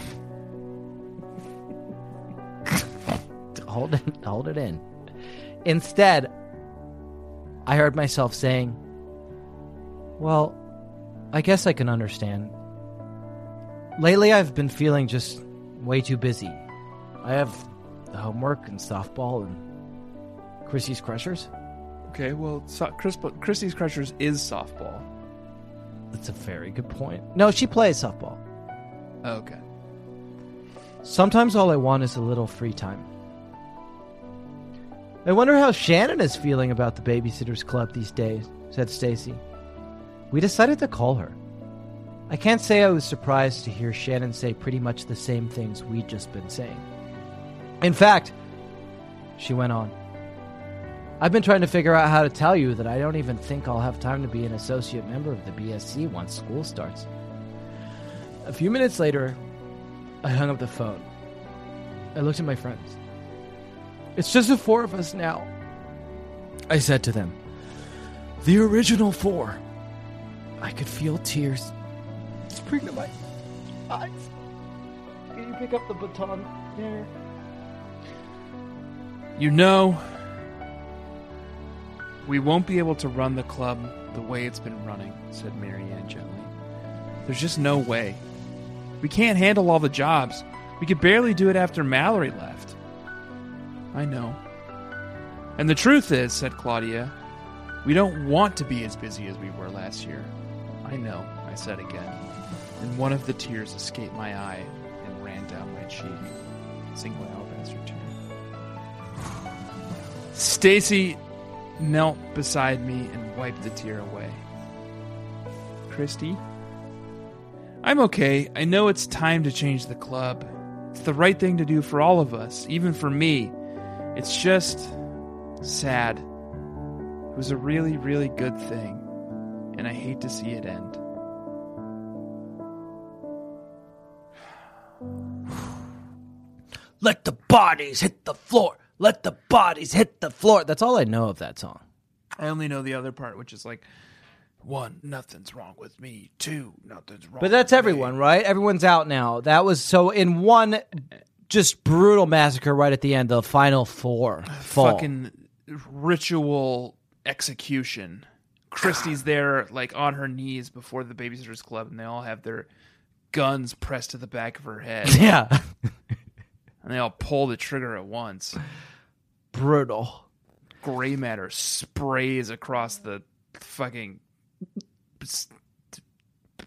Speaker 3: hold it, hold it in. Instead, I heard myself saying, "Well, I guess I can understand. Lately, I've been feeling just way too busy. I have the homework and softball and Chrissy's Crushers."
Speaker 4: Okay, well, so- Chris, Christy's Crushers is softball.
Speaker 3: That's a very good point. No, she plays softball.
Speaker 4: Oh, okay.
Speaker 3: Sometimes all I want is a little free time. I wonder how Shannon is feeling about the Babysitters Club these days, said Stacy. We decided to call her. I can't say I was surprised to hear Shannon say pretty much the same things we'd just been saying. In fact, she went on, I've been trying to figure out how to tell you that I don't even think I'll have time to be an associate member of the B S C once school starts. A few minutes later, I hung up the phone. I looked at my friends. It's just the four of us now, I said to them. The original four. I could feel tears spring to my eyes. Can you pick up the baton there?
Speaker 4: You know, we won't be able to run the club the way it's been running, said Marianne gently. There's just no way. We can't handle all the jobs. We could barely do it after Mallory left. I know. And the truth is, said Claudia, we don't want to be as busy as we were last year. I know, I said again, and one of the tears escaped my eye and ran down my cheek. Single alabaster tear. Stacy knelt beside me and wiped the tear away. Christy? I'm okay. I know it's time to change the club. It's the right thing to do for all of us, even for me. It's just sad. It was a really, really good thing, and I hate to see it end.
Speaker 3: Let the bodies hit the floor. Let the bodies hit the floor. That's all I know of that song.
Speaker 4: I only know the other part, which is like, one, nothing's wrong with me. Two, nothing's wrong
Speaker 3: But that's
Speaker 4: with
Speaker 3: everyone,
Speaker 4: me.
Speaker 3: right? Everyone's out now. That was so in one just brutal massacre right at the end, the final four fall.
Speaker 4: Fucking ritual execution. Christy's there, like, on her knees before the Babysitters Club, and they all have their guns pressed to the back of her head.
Speaker 3: Yeah.
Speaker 4: And they all pull the trigger at once.
Speaker 3: Brutal.
Speaker 4: Gray matter sprays across the fucking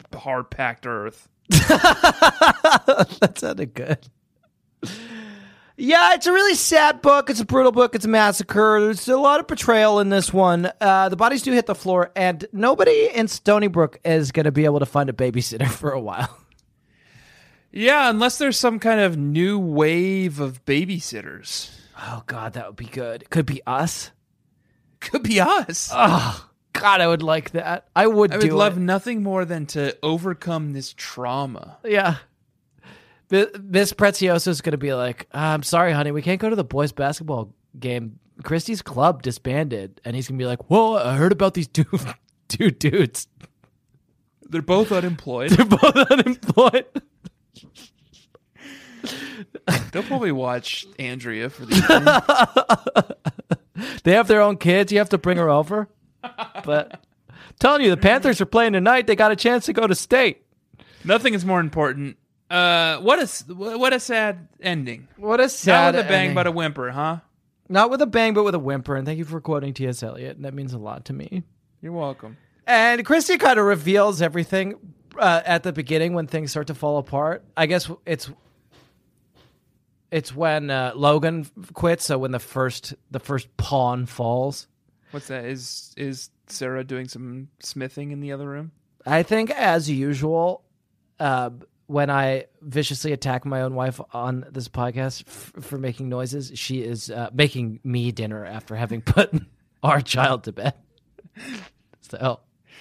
Speaker 4: hard-packed earth.
Speaker 3: That sounded good. Yeah, it's a really sad book. It's a brutal book. It's a massacre. There's a lot of betrayal in this one. Uh, the bodies do hit the floor, and nobody in Stony Brook is going to be able to find a babysitter for a while.
Speaker 4: Yeah, unless there's some kind of new wave of babysitters.
Speaker 3: Oh, God, that would be good. Could be us.
Speaker 4: Could be us.
Speaker 3: Oh, God, I would like that. I would
Speaker 4: I
Speaker 3: do
Speaker 4: would love
Speaker 3: it.
Speaker 4: nothing more than to overcome this trauma.
Speaker 3: Yeah. Miss Prezioso is going to be like, I'm sorry, honey, we can't go to the boys' basketball game. Christie's club disbanded. And he's going to be like, well, I heard about these two, two dudes.
Speaker 4: They're both unemployed.
Speaker 3: They're both unemployed.
Speaker 4: They'll probably watch Andrea for the evening.
Speaker 3: They have their own kids. You have to bring her over. But I'm telling you, the Panthers are playing tonight. They got a chance to go to state.
Speaker 4: Nothing is more important. Uh, what a what a sad ending.
Speaker 3: What a sad
Speaker 4: Not with a bang,
Speaker 3: ending.
Speaker 4: but a whimper, huh?
Speaker 3: Not with a bang, but with a whimper. And thank you for quoting T S. Eliot. That means a lot to me.
Speaker 4: You're welcome.
Speaker 3: And Christy kind of reveals everything uh, at the beginning when things start to fall apart. I guess it's it's when uh, Logan quits. So when the first the first pawn falls.
Speaker 4: What's that? Is is Sarah doing some smithing in the other room?
Speaker 3: I think, as usual, uh, when I viciously attack my own wife on this podcast f- for making noises, she is uh, making me dinner after having put our child to bed. So,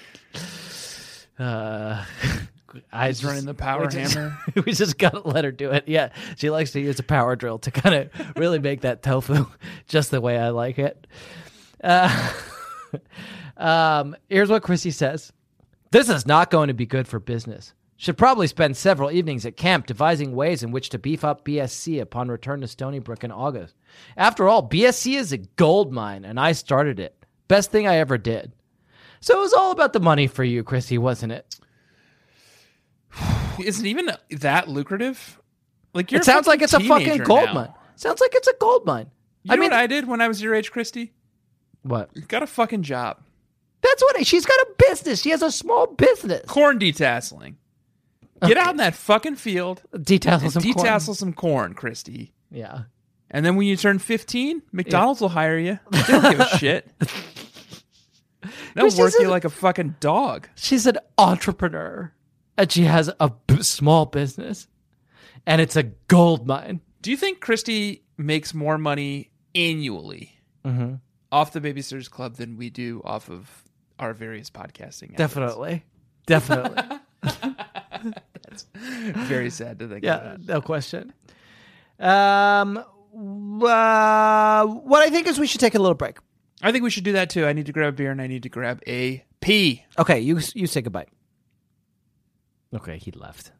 Speaker 3: uh, I
Speaker 4: He's
Speaker 3: just,
Speaker 4: running the power
Speaker 3: we just,
Speaker 4: hammer.
Speaker 3: We just gotta let her do it. Yeah, she likes to use a power drill to kind of really make that tofu just the way I like it. Uh, um, here's what Chrissy says. This is not going to be good for business. Should probably spend several evenings at camp devising ways in which to beef up B S C upon return to Stony Brook in August. After all, B S C is a gold mine, and I started it. Best thing I ever did. So it was all about the money for you, Chrissy, wasn't it?
Speaker 4: Is it even that lucrative? Like you're
Speaker 3: It sounds
Speaker 4: a
Speaker 3: like it's a fucking
Speaker 4: teenager
Speaker 3: gold
Speaker 4: now.
Speaker 3: mine. Sounds like it's a gold mine.
Speaker 4: You
Speaker 3: I
Speaker 4: know
Speaker 3: mean,
Speaker 4: what I did when I was your age, Christy?
Speaker 3: what?
Speaker 4: Got a fucking job.
Speaker 3: That's what she's got a business. She has a small business.
Speaker 4: Corn detasseling. Get out in that fucking field.
Speaker 3: Detassel
Speaker 4: and
Speaker 3: some corn.
Speaker 4: detassel some corn, Christy.
Speaker 3: Yeah.
Speaker 4: And then when you turn fifteen, McDonald's will hire you. They don't give a shit. They'll
Speaker 3: Christy's
Speaker 4: work you
Speaker 3: a-
Speaker 4: like a fucking dog.
Speaker 3: She's an entrepreneur, and she has a b- small business, and it's a gold mine.
Speaker 4: Do you think Christy makes more money annually
Speaker 3: Mm-hmm.
Speaker 4: off the Babysitters Club than we do off of our various podcasting?
Speaker 3: Definitely. Definitely.
Speaker 4: That's very sad to think
Speaker 3: Yeah,
Speaker 4: about.
Speaker 3: no question. Um, uh, what I think is we should take a little break.
Speaker 4: I think we should do that too. I need to grab a beer and I need to grab a pee.
Speaker 3: Okay, you you say goodbye. Okay, he left.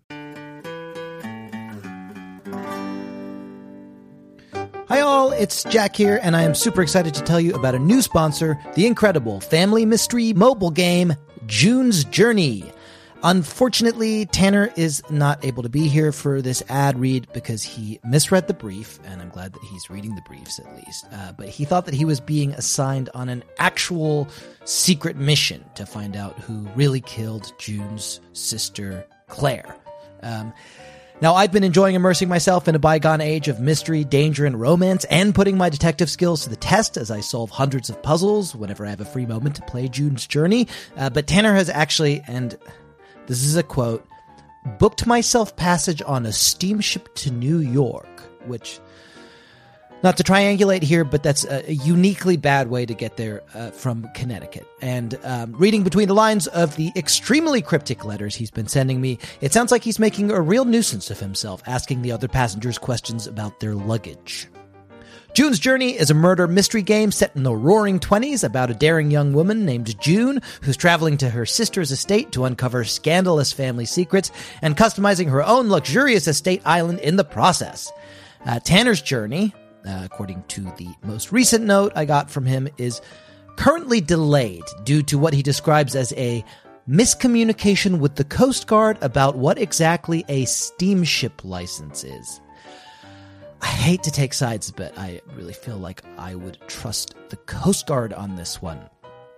Speaker 3: Hi all, it's Jack here, and I am super excited to tell you about a new sponsor, the incredible family mystery mobile game, June's Journey. Unfortunately, Tanner is not able to be here for this ad read because he misread the brief, and I'm glad that he's reading the briefs at least. Uh, but he thought that he was being assigned on an actual secret mission to find out who really killed June's sister, Claire. Um, now, I've been enjoying immersing myself in a bygone age of mystery, danger, and romance, and putting my detective skills to the test as I solve hundreds of puzzles whenever I have a free moment to play June's Journey. Uh, but Tanner has actually, and this is a quote, booked myself passage on a steamship to New York, which, not to triangulate here, but that's a, a uniquely bad way to get there uh, from Connecticut. And um, reading between the lines of the extremely cryptic letters he's been sending me, it sounds like he's making a real nuisance of himself, asking the other passengers questions about their luggage. June's Journey is a murder mystery game set in the roaring twenties about a daring young woman named June who's traveling to her sister's estate to uncover scandalous family secrets and customizing her own luxurious estate island in the process. Uh, Tanner's journey, uh, according to the most recent note I got from him, is currently delayed due to what he describes as a miscommunication with the Coast Guard about what exactly a steamship license is. I hate to take sides, but I really feel like I would trust the Coast Guard on this one.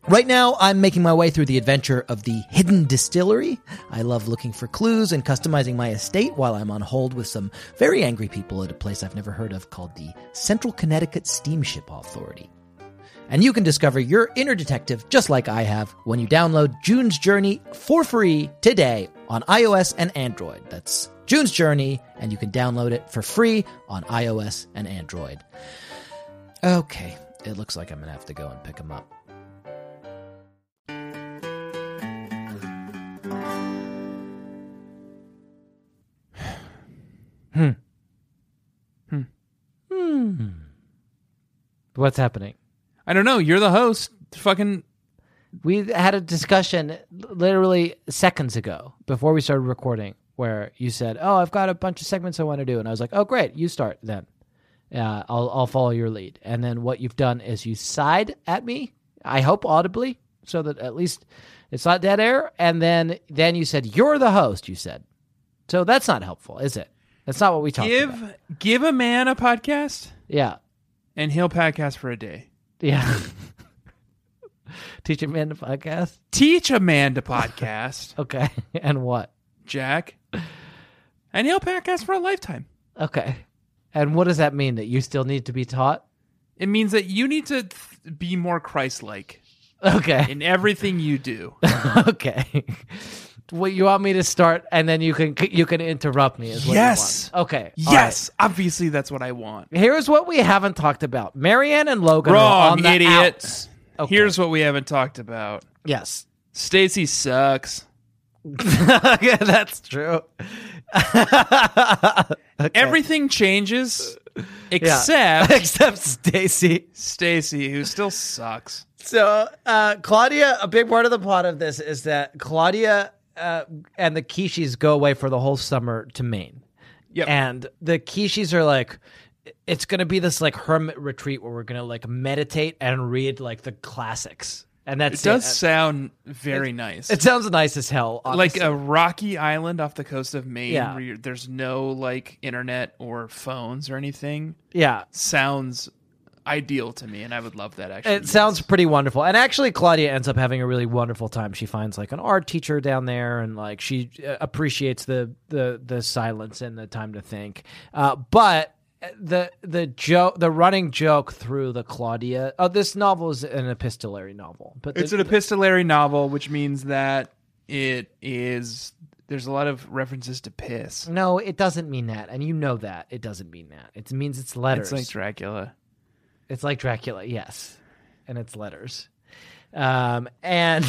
Speaker 3: Right now, I'm making my way through the adventure of the Hidden Distillery. I love looking for clues and customizing my estate while I'm on hold with some very angry people at a place I've never heard of called the Central Connecticut Steamship Authority. And you can discover your inner detective just like I have when you download June's Journey for free today on iOS and Android. That's June's Journey, and you can download it for free on iOS and Android. Okay, it looks like I'm going to have to go and pick them up. Hmm. Hmm. Hmm. What's happening?
Speaker 4: I don't know. You're the host. Fucking.
Speaker 3: We had a discussion literally seconds ago before we started recording where you said, oh, I've got a bunch of segments I want to do. And I was like, oh, great. You start then. Uh, I'll, I'll follow your lead. And then what you've done is you sighed at me, I hope audibly, so that at least it's not dead air. And then, then you said, you're the host, you said. So that's not helpful, is it? That's not what we talked
Speaker 4: give,
Speaker 3: about.
Speaker 4: Give a man a podcast,
Speaker 3: Yeah.
Speaker 4: and he'll podcast for a day.
Speaker 3: Yeah. Teach a man to podcast?
Speaker 4: Teach a man to podcast,
Speaker 3: Okay. And what?
Speaker 4: Jack, and he'll podcast for a lifetime.
Speaker 3: Okay. And what does that mean? That you still need to be taught?
Speaker 4: It means that you need to th- be more Christ-like
Speaker 3: Okay.
Speaker 4: in everything you do.
Speaker 3: Okay. Well, you want me to start, and then you can you can interrupt me. Is what
Speaker 4: Yes.
Speaker 3: You want. Okay. all
Speaker 4: Yes, obviously that's what I want.
Speaker 3: right. Here's what we haven't talked about. Marianne and Logan are
Speaker 4: Wrong,
Speaker 3: on the
Speaker 4: idiot.
Speaker 3: outs. Okay.
Speaker 4: Here's what we haven't talked about.
Speaker 3: Yes.
Speaker 4: Stacy sucks.
Speaker 3: Yeah, that's true. Okay.
Speaker 4: Everything changes
Speaker 3: Yeah.
Speaker 4: except
Speaker 3: except Stacy.
Speaker 4: Stacy, who still sucks.
Speaker 3: So, uh, Claudia, a big part of the plot of this is that Claudia uh, and the Kishis go away for the whole summer to Maine.
Speaker 4: Yep.
Speaker 3: And the Kishis are like, it's going to be this like hermit retreat where we're going to like meditate and read like the classics. And
Speaker 4: It
Speaker 3: that's
Speaker 4: does
Speaker 3: it.
Speaker 4: sound very nice.
Speaker 3: It sounds nice as hell.
Speaker 4: like
Speaker 3: honestly.
Speaker 4: a rocky island off the coast of Maine
Speaker 3: Yeah.
Speaker 4: where you're, there's no like internet or phones or anything.
Speaker 3: yeah.
Speaker 4: Sounds ideal to me, and I would love that actually.
Speaker 3: It sounds pretty wonderful. And actually, Claudia ends up having a really wonderful time. She finds like an art teacher down there, and like she uh, appreciates the the the silence and the time to think. Uh, but the the joke, the running joke through the Claudia. Oh, this novel is an epistolary novel, but
Speaker 4: It's
Speaker 3: the,
Speaker 4: an epistolary novel, which means that it is. There's a lot of references to piss.
Speaker 3: no, it doesn't mean that, and you know that it doesn't mean that. It means it's letters.
Speaker 4: It's like Dracula.
Speaker 3: It's like Dracula, yes, and it's letters, um, and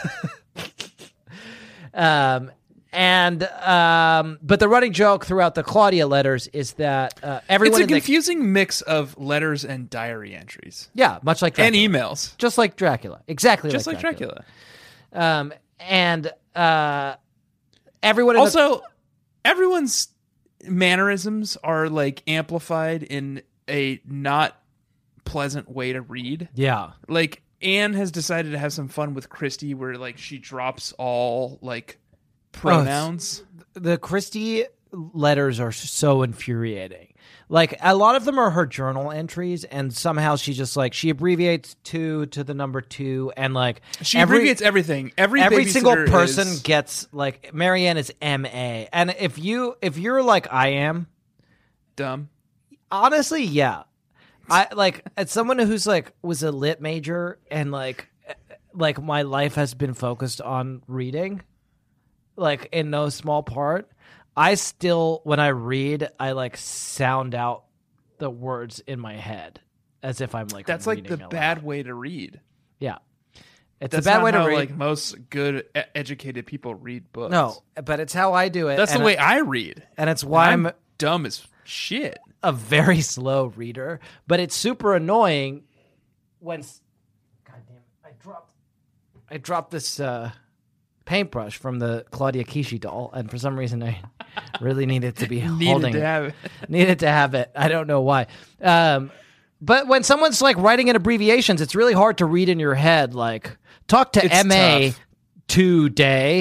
Speaker 3: um, and um, but the running joke throughout the Claudia letters is that uh, everyone
Speaker 4: It's a
Speaker 3: in the-
Speaker 4: confusing mix of letters and diary entries
Speaker 3: yeah, much like
Speaker 4: and
Speaker 3: Dracula.
Speaker 4: emails,
Speaker 3: just like Dracula, exactly
Speaker 4: just
Speaker 3: like,
Speaker 4: like
Speaker 3: Dracula.
Speaker 4: Dracula.
Speaker 3: Um, and uh, everyone in the-
Speaker 4: Also, everyone's mannerisms are like amplified in a not pleasant way to read.
Speaker 3: yeah,
Speaker 4: Like Anne has decided to have some fun with Christy, where like she drops all like pronouns.
Speaker 3: the Christie letters are so infuriating. Like a lot of them are her journal entries, and somehow she just like she abbreviates two to the number two, and like
Speaker 4: she
Speaker 3: every,
Speaker 4: abbreviates everything. Every
Speaker 3: every single
Speaker 4: babysitter
Speaker 3: person
Speaker 4: is-
Speaker 3: gets like Marianne is M A, and if you if you're like I am,
Speaker 4: dumb.
Speaker 3: honestly, yeah, I like as someone who's like was a lit major and like like my life has been focused on reading, like in no small part. I still, when I read, I like sound out the words in my head as if I'm like
Speaker 4: That's like the
Speaker 3: reading out
Speaker 4: bad
Speaker 3: loud.
Speaker 4: way to read.
Speaker 3: Yeah, it's
Speaker 4: That's
Speaker 3: a bad
Speaker 4: not
Speaker 3: way to
Speaker 4: how,
Speaker 3: read.
Speaker 4: Like most good e- educated people read books.
Speaker 3: No, but it's how I do it.
Speaker 4: that's
Speaker 3: and
Speaker 4: the way
Speaker 3: I,
Speaker 4: I read.
Speaker 3: and it's why
Speaker 4: I'm
Speaker 3: I'm
Speaker 4: dumb as shit.
Speaker 3: a very slow reader. But it's super annoying when. God damn it! I dropped. I dropped this uh, paintbrush from the Claudia Kishi doll, and for some reason I really needed to be
Speaker 4: Needed
Speaker 3: holding
Speaker 4: to
Speaker 3: it.
Speaker 4: have it.
Speaker 3: Needed to have it. I don't know why. Um, but when someone's like writing in abbreviations, it's really hard to read in your head. Like talk to
Speaker 4: It's
Speaker 3: M A
Speaker 4: tough.
Speaker 3: today,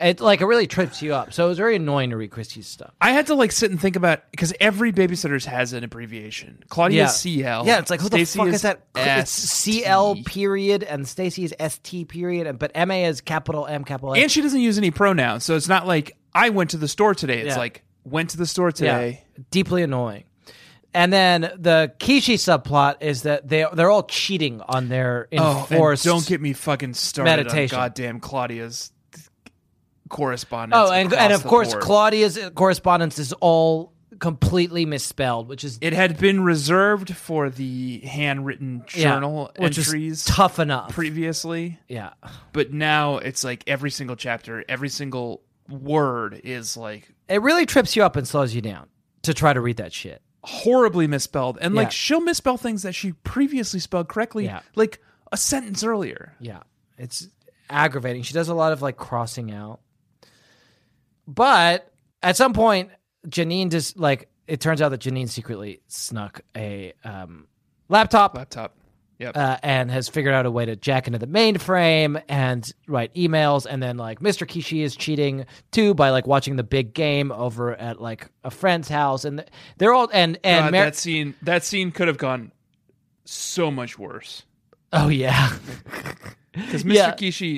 Speaker 3: It like it really trips you up. So it was very annoying to read Christie's stuff.
Speaker 4: I had to like sit and think about because every Babysitters has an abbreviation. Claudia
Speaker 3: Yeah.
Speaker 4: is C L.
Speaker 3: Yeah, it's like who
Speaker 4: Stacey
Speaker 3: the fuck is, that? It's
Speaker 4: S T.
Speaker 3: C L period and Stacy is S T period, and but M A is capital M capital A.
Speaker 4: And she doesn't use any pronouns, so it's not like I went to the store today. It's
Speaker 3: Yeah.
Speaker 4: like went to the store today.
Speaker 3: Yeah, deeply annoying. And then the Kishi subplot is that they they're all cheating on their
Speaker 4: Oh,
Speaker 3: enforced.
Speaker 4: and don't get me fucking started
Speaker 3: meditation.
Speaker 4: on goddamn Claudia's correspondence.
Speaker 3: Oh, and
Speaker 4: across
Speaker 3: and of
Speaker 4: the
Speaker 3: course
Speaker 4: board.
Speaker 3: Claudia's correspondence is all completely misspelled, which is
Speaker 4: It had been reserved for the handwritten
Speaker 3: yeah,
Speaker 4: journal
Speaker 3: which is
Speaker 4: entries
Speaker 3: tough enough.
Speaker 4: previously,
Speaker 3: yeah,
Speaker 4: but now it's like every single chapter, every single word is like
Speaker 3: it really trips you up and slows you down to try to read that shit.
Speaker 4: horribly misspelled. And
Speaker 3: Yeah.
Speaker 4: like she'll misspell things that she previously spelled correctly,
Speaker 3: Yeah.
Speaker 4: like a sentence earlier.
Speaker 3: Yeah, it's aggravating. She does a lot of like crossing out. But at some point, Janine just like it turns out that Janine secretly snuck a um, laptop
Speaker 4: Laptop. Yep.
Speaker 3: uh, and has figured out a way to jack into the mainframe and write emails. And then like Mister Kishi is cheating too by like watching the big game over at like a friend's house, and they're all and and
Speaker 4: God,
Speaker 3: Mar-
Speaker 4: that scene that scene could have gone so much worse.
Speaker 3: oh yeah,
Speaker 4: Because Mister
Speaker 3: Yeah.
Speaker 4: Kishi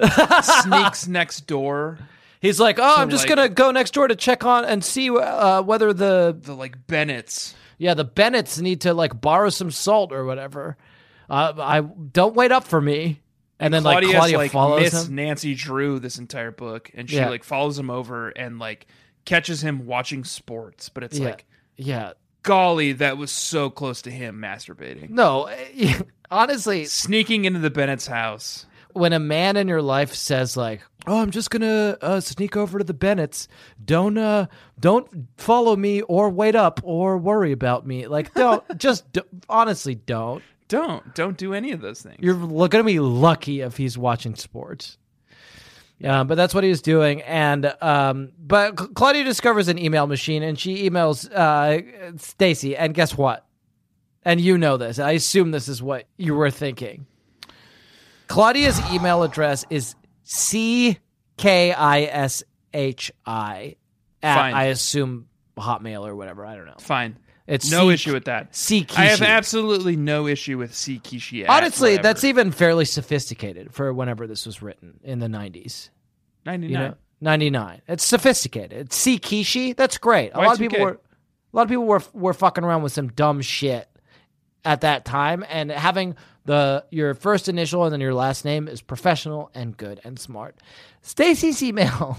Speaker 4: sneaks next door.
Speaker 3: he's like, oh, I'm just
Speaker 4: like-
Speaker 3: gonna go next door to check on and see uh, whether the
Speaker 4: The like Bennetts.
Speaker 3: yeah the Bennetts need to like borrow some salt or whatever. Uh, I don't wait up for me. And then like
Speaker 4: Claudia's,
Speaker 3: Claudia
Speaker 4: like
Speaker 3: follows
Speaker 4: Miss
Speaker 3: him.
Speaker 4: Nancy Drew this entire book, and she
Speaker 3: Yeah.
Speaker 4: like follows him over and like catches him watching sports. But it's
Speaker 3: Yeah,
Speaker 4: like,
Speaker 3: yeah.
Speaker 4: golly, that was so close to him masturbating,
Speaker 3: No, honestly,
Speaker 4: sneaking into the Bennett's house.
Speaker 3: when a man in your life says like, "Oh, I'm just gonna uh, sneak over to the Bennetts. Don't uh, don't follow me or wait up or worry about me." Like, don't just d- honestly don't.
Speaker 4: Don't don't do any of those things.
Speaker 3: You're l- gonna be lucky if he's watching sports. Yeah, but that's what he was doing, and um, but Cl- Claudia discovers an email machine, and she emails uh, Stacy, and guess what? And you know this. I assume this is what you were thinking. Claudia's email address is C K I S H I at,
Speaker 4: Fine.
Speaker 3: I assume, Hotmail or whatever. I don't know.
Speaker 4: Fine.
Speaker 3: It's
Speaker 4: no
Speaker 3: C-
Speaker 4: issue with that.
Speaker 3: C
Speaker 4: I have
Speaker 3: Kishi.
Speaker 4: absolutely no issue with C Kishi. at
Speaker 3: Honestly,
Speaker 4: whatever.
Speaker 3: that's even fairly sophisticated for whenever this was written in the nineties.
Speaker 4: ninety-nine.
Speaker 3: You know, ninety-nine. It's sophisticated. It's C Kishi. That's great. A
Speaker 4: Y
Speaker 3: lot of
Speaker 4: two K.
Speaker 3: people were, a lot of people were were fucking around with some dumb shit at that time, and having the your first initial and then your last name is professional and good and smart. Stacy's email.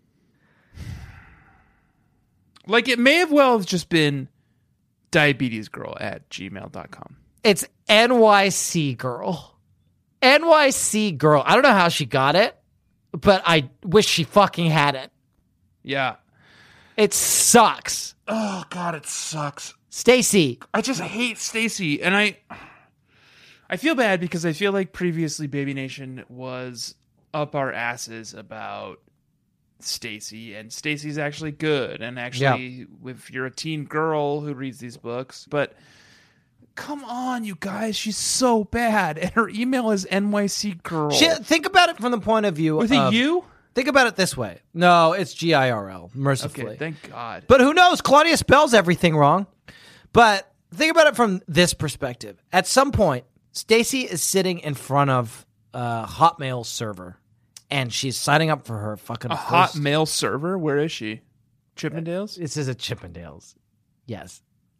Speaker 4: Like, it may have well have just been diabetesgirl at gmail dot com.
Speaker 3: It's N Y C girl. N Y C girl. I don't know how she got it, but I wish she fucking had it.
Speaker 4: Yeah.
Speaker 3: It sucks.
Speaker 4: Oh, God, it sucks.
Speaker 3: Stacy.
Speaker 4: I just hate Stacy, and I I feel bad because I feel like previously Baby Nation was up our asses about Stacy, and Stacy's actually good, and actually if you're a teen girl who reads these books, but come on, you guys, she's so bad, and her email is N Y C girl.
Speaker 3: She, think about it from the point of view
Speaker 4: With
Speaker 3: of...
Speaker 4: a U?
Speaker 3: Think about it this way. No, it's G I R L, mercifully.
Speaker 4: Okay, thank God.
Speaker 3: But who knows? Claudia spells everything wrong. But think about it from this perspective. At some point, Stacy is sitting in front of a Hotmail server, and she's signing up for her fucking
Speaker 4: A
Speaker 3: first-
Speaker 4: hot mail server? Where is she? Chippendales?
Speaker 3: This is a Chippendales. Yes.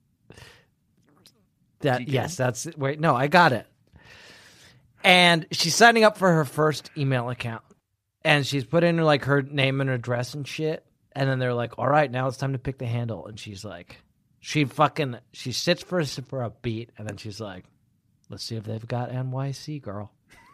Speaker 3: That
Speaker 4: D K?
Speaker 3: yes, that's wait. No, I got it. And she's signing up for her first email account, and she's put in like her name and address and shit. And then they're like, "All right, now it's time to pick the handle." And she's like, she fucking she sits for for a beat, and then she's like, "Let's see if they've got N Y C girl."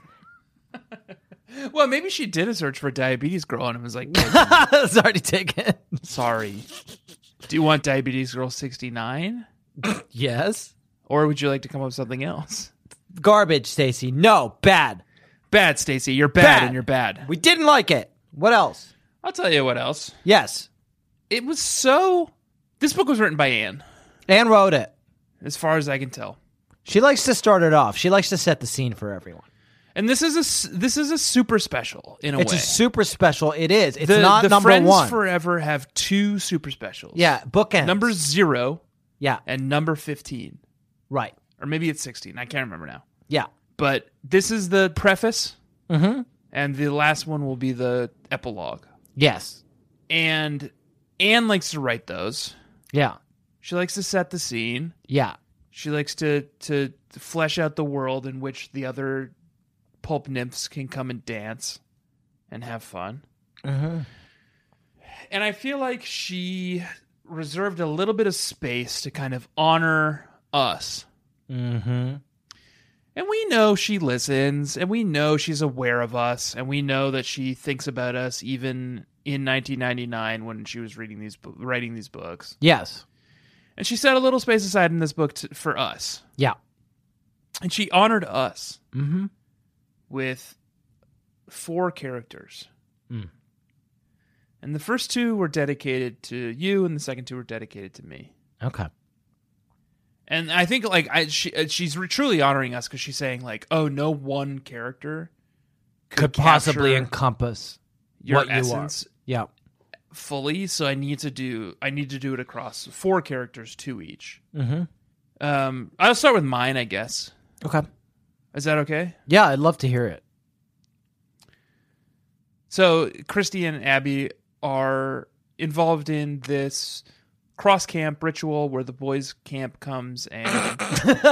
Speaker 4: Well, maybe she did a search for diabetes girl and it was like,
Speaker 3: It's already taken.
Speaker 4: sorry. Do you want diabetes girl sixty-nine?
Speaker 3: Yes,
Speaker 4: Or would you like to come up with something else?
Speaker 3: garbage, Stacy. No, bad.
Speaker 4: Bad, Stacy. You're bad,
Speaker 3: Bad.
Speaker 4: and you're bad.
Speaker 3: We didn't like it. What else?
Speaker 4: I'll tell you what else.
Speaker 3: Yes,
Speaker 4: It was so... This book was written by Anne,
Speaker 3: Anne wrote it.
Speaker 4: as far as I can tell.
Speaker 3: She likes to start it off. She likes to set the scene for everyone.
Speaker 4: And this is a s- this is a super special in a
Speaker 3: It's
Speaker 4: way.
Speaker 3: a super special. It is. It's
Speaker 4: the,
Speaker 3: not
Speaker 4: the
Speaker 3: number
Speaker 4: Friends
Speaker 3: one.
Speaker 4: Forever have two super specials.
Speaker 3: Yeah, bookends.
Speaker 4: Number zero
Speaker 3: Yeah,
Speaker 4: and number fifteen.
Speaker 3: right.
Speaker 4: Or maybe it's sixteen. I can't remember now.
Speaker 3: Yeah.
Speaker 4: But this is the preface,
Speaker 3: Mm-hmm.
Speaker 4: and the last one will be the epilogue.
Speaker 3: Yes.
Speaker 4: And Anne likes to write those.
Speaker 3: Yeah.
Speaker 4: She likes to set the scene.
Speaker 3: Yeah.
Speaker 4: She likes to to flesh out the world in which the other pulp nymphs can come and dance and have fun.
Speaker 3: Mm-hmm.
Speaker 4: And I feel like she reserved a little bit of space to kind of honor us.
Speaker 3: Mm-hmm.
Speaker 4: And we know she listens, and we know she's aware of us, and we know that she thinks about us even in nineteen ninety-nine when she was reading these, bo- writing these books.
Speaker 3: Yes.
Speaker 4: And she set a little space aside in this book to, for us.
Speaker 3: Yeah.
Speaker 4: And she honored us
Speaker 3: Mm-hmm.
Speaker 4: with four characters.
Speaker 3: Mm.
Speaker 4: And the first two were dedicated to you, and the second two were dedicated to me.
Speaker 3: Okay.
Speaker 4: And I think like I, she, uh, she's re- truly honoring us because she's saying like, oh, no one character
Speaker 3: Could possibly
Speaker 4: capture
Speaker 3: encompass
Speaker 4: your
Speaker 3: what you
Speaker 4: essence
Speaker 3: are. Yeah.
Speaker 4: fully. So I need to do I need to do it across four characters, two each.
Speaker 3: Mm-hmm.
Speaker 4: Um, I'll start with mine, I guess.
Speaker 3: Okay.
Speaker 4: Is that okay?
Speaker 3: Yeah, I'd love to hear it.
Speaker 4: So Christy and Abby are involved in this cross camp ritual where the boys' camp comes and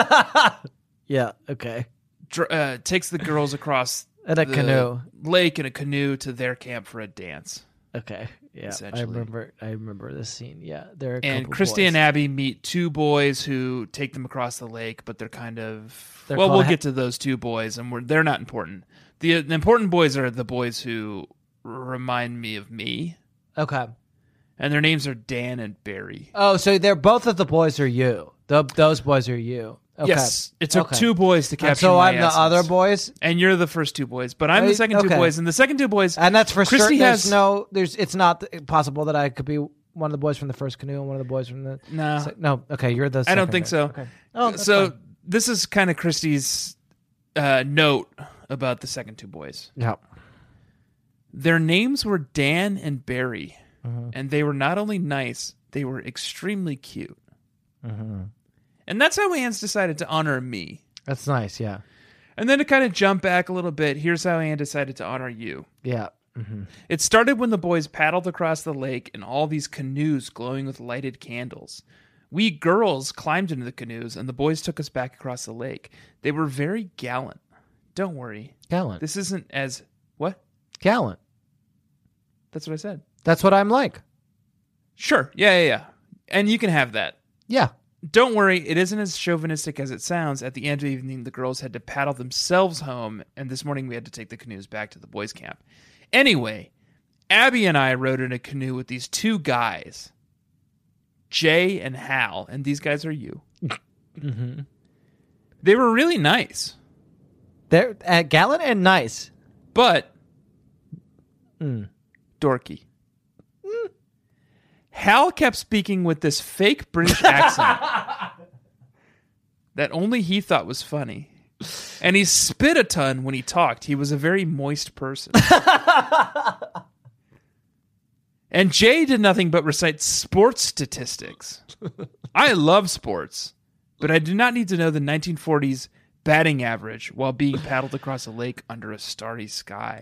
Speaker 3: Yeah. Okay.
Speaker 4: dr- uh, takes the girls across
Speaker 3: And a
Speaker 4: the
Speaker 3: canoe.
Speaker 4: lake in a canoe to their camp for a dance.
Speaker 3: Okay. Yeah. I
Speaker 4: Essentially.
Speaker 3: remember. I remember this scene. Yeah. There are a
Speaker 4: And
Speaker 3: couple
Speaker 4: Christy
Speaker 3: boys.
Speaker 4: and Abby meet two boys who take them across the lake, but they're kind of
Speaker 3: They're
Speaker 4: well.
Speaker 3: called
Speaker 4: We'll
Speaker 3: ha-
Speaker 4: get to those two boys, and we're, they're not important. The, the important boys are the boys who r- remind me of me,
Speaker 3: Okay.
Speaker 4: and their names are Dan and Barry.
Speaker 3: Oh, so they're both of the boys are you. The, those boys are you. Okay.
Speaker 4: Yes, it took
Speaker 3: Okay.
Speaker 4: two boys to
Speaker 3: And
Speaker 4: capture.
Speaker 3: so
Speaker 4: my
Speaker 3: I'm the
Speaker 4: essence.
Speaker 3: other boys,
Speaker 4: and you're the first two boys, but I'm
Speaker 3: Are
Speaker 4: the
Speaker 3: you-
Speaker 4: second two
Speaker 3: okay.
Speaker 4: boys, and the second two boys.
Speaker 3: and that's for
Speaker 4: Christy
Speaker 3: certain. There's
Speaker 4: has-
Speaker 3: no. There's. It's not possible that I could be one of the boys from the first canoe and one of the boys from the.
Speaker 4: no,
Speaker 3: se- no. Okay, you're the.
Speaker 4: I don't
Speaker 3: second
Speaker 4: think
Speaker 3: guy.
Speaker 4: so.
Speaker 3: Okay. Oh, that's
Speaker 4: so
Speaker 3: fine.
Speaker 4: this is kind of Christy's uh, note about the second two boys.
Speaker 3: Yeah.
Speaker 4: Their names were Dan and Barry,
Speaker 3: Mm-hmm.
Speaker 4: and they were not only nice, they were extremely cute.
Speaker 3: Mm-hmm.
Speaker 4: And that's how Anne's decided to honor me.
Speaker 3: That's nice. Yeah.
Speaker 4: And then to kind of jump back a little bit, here's how Anne decided to honor you.
Speaker 3: Yeah. Mm-hmm.
Speaker 4: It started when the boys paddled across the lake in all these canoes glowing with lighted candles. We girls climbed into the canoes, and the boys took us back across the lake. They were very gallant. Don't worry.
Speaker 3: Gallant.
Speaker 4: This isn't as... What?
Speaker 3: Gallant.
Speaker 4: That's what I said.
Speaker 3: That's what I'm like.
Speaker 4: Sure. Yeah, yeah, yeah. And you can have that.
Speaker 3: Yeah.
Speaker 4: Don't worry, it isn't as chauvinistic as it sounds. At the end of the evening, the girls had to paddle themselves home, and this morning we had to take the canoes back to the boys' camp. Anyway, Abby and I rode in a canoe with these two guys, Jay and Hal, and these guys are you.
Speaker 3: Mm-hmm.
Speaker 4: They were really nice,
Speaker 3: They're uh, gallant and nice.
Speaker 4: but
Speaker 3: Mm.
Speaker 4: dorky. Hal kept speaking with this fake British accent that only he thought was funny. And he spit a ton when he talked. He was a very moist person. And Jay did nothing but recite sports statistics. I love sports, but I do not need to know the nineteen forties batting average while being paddled across a lake under a starry sky.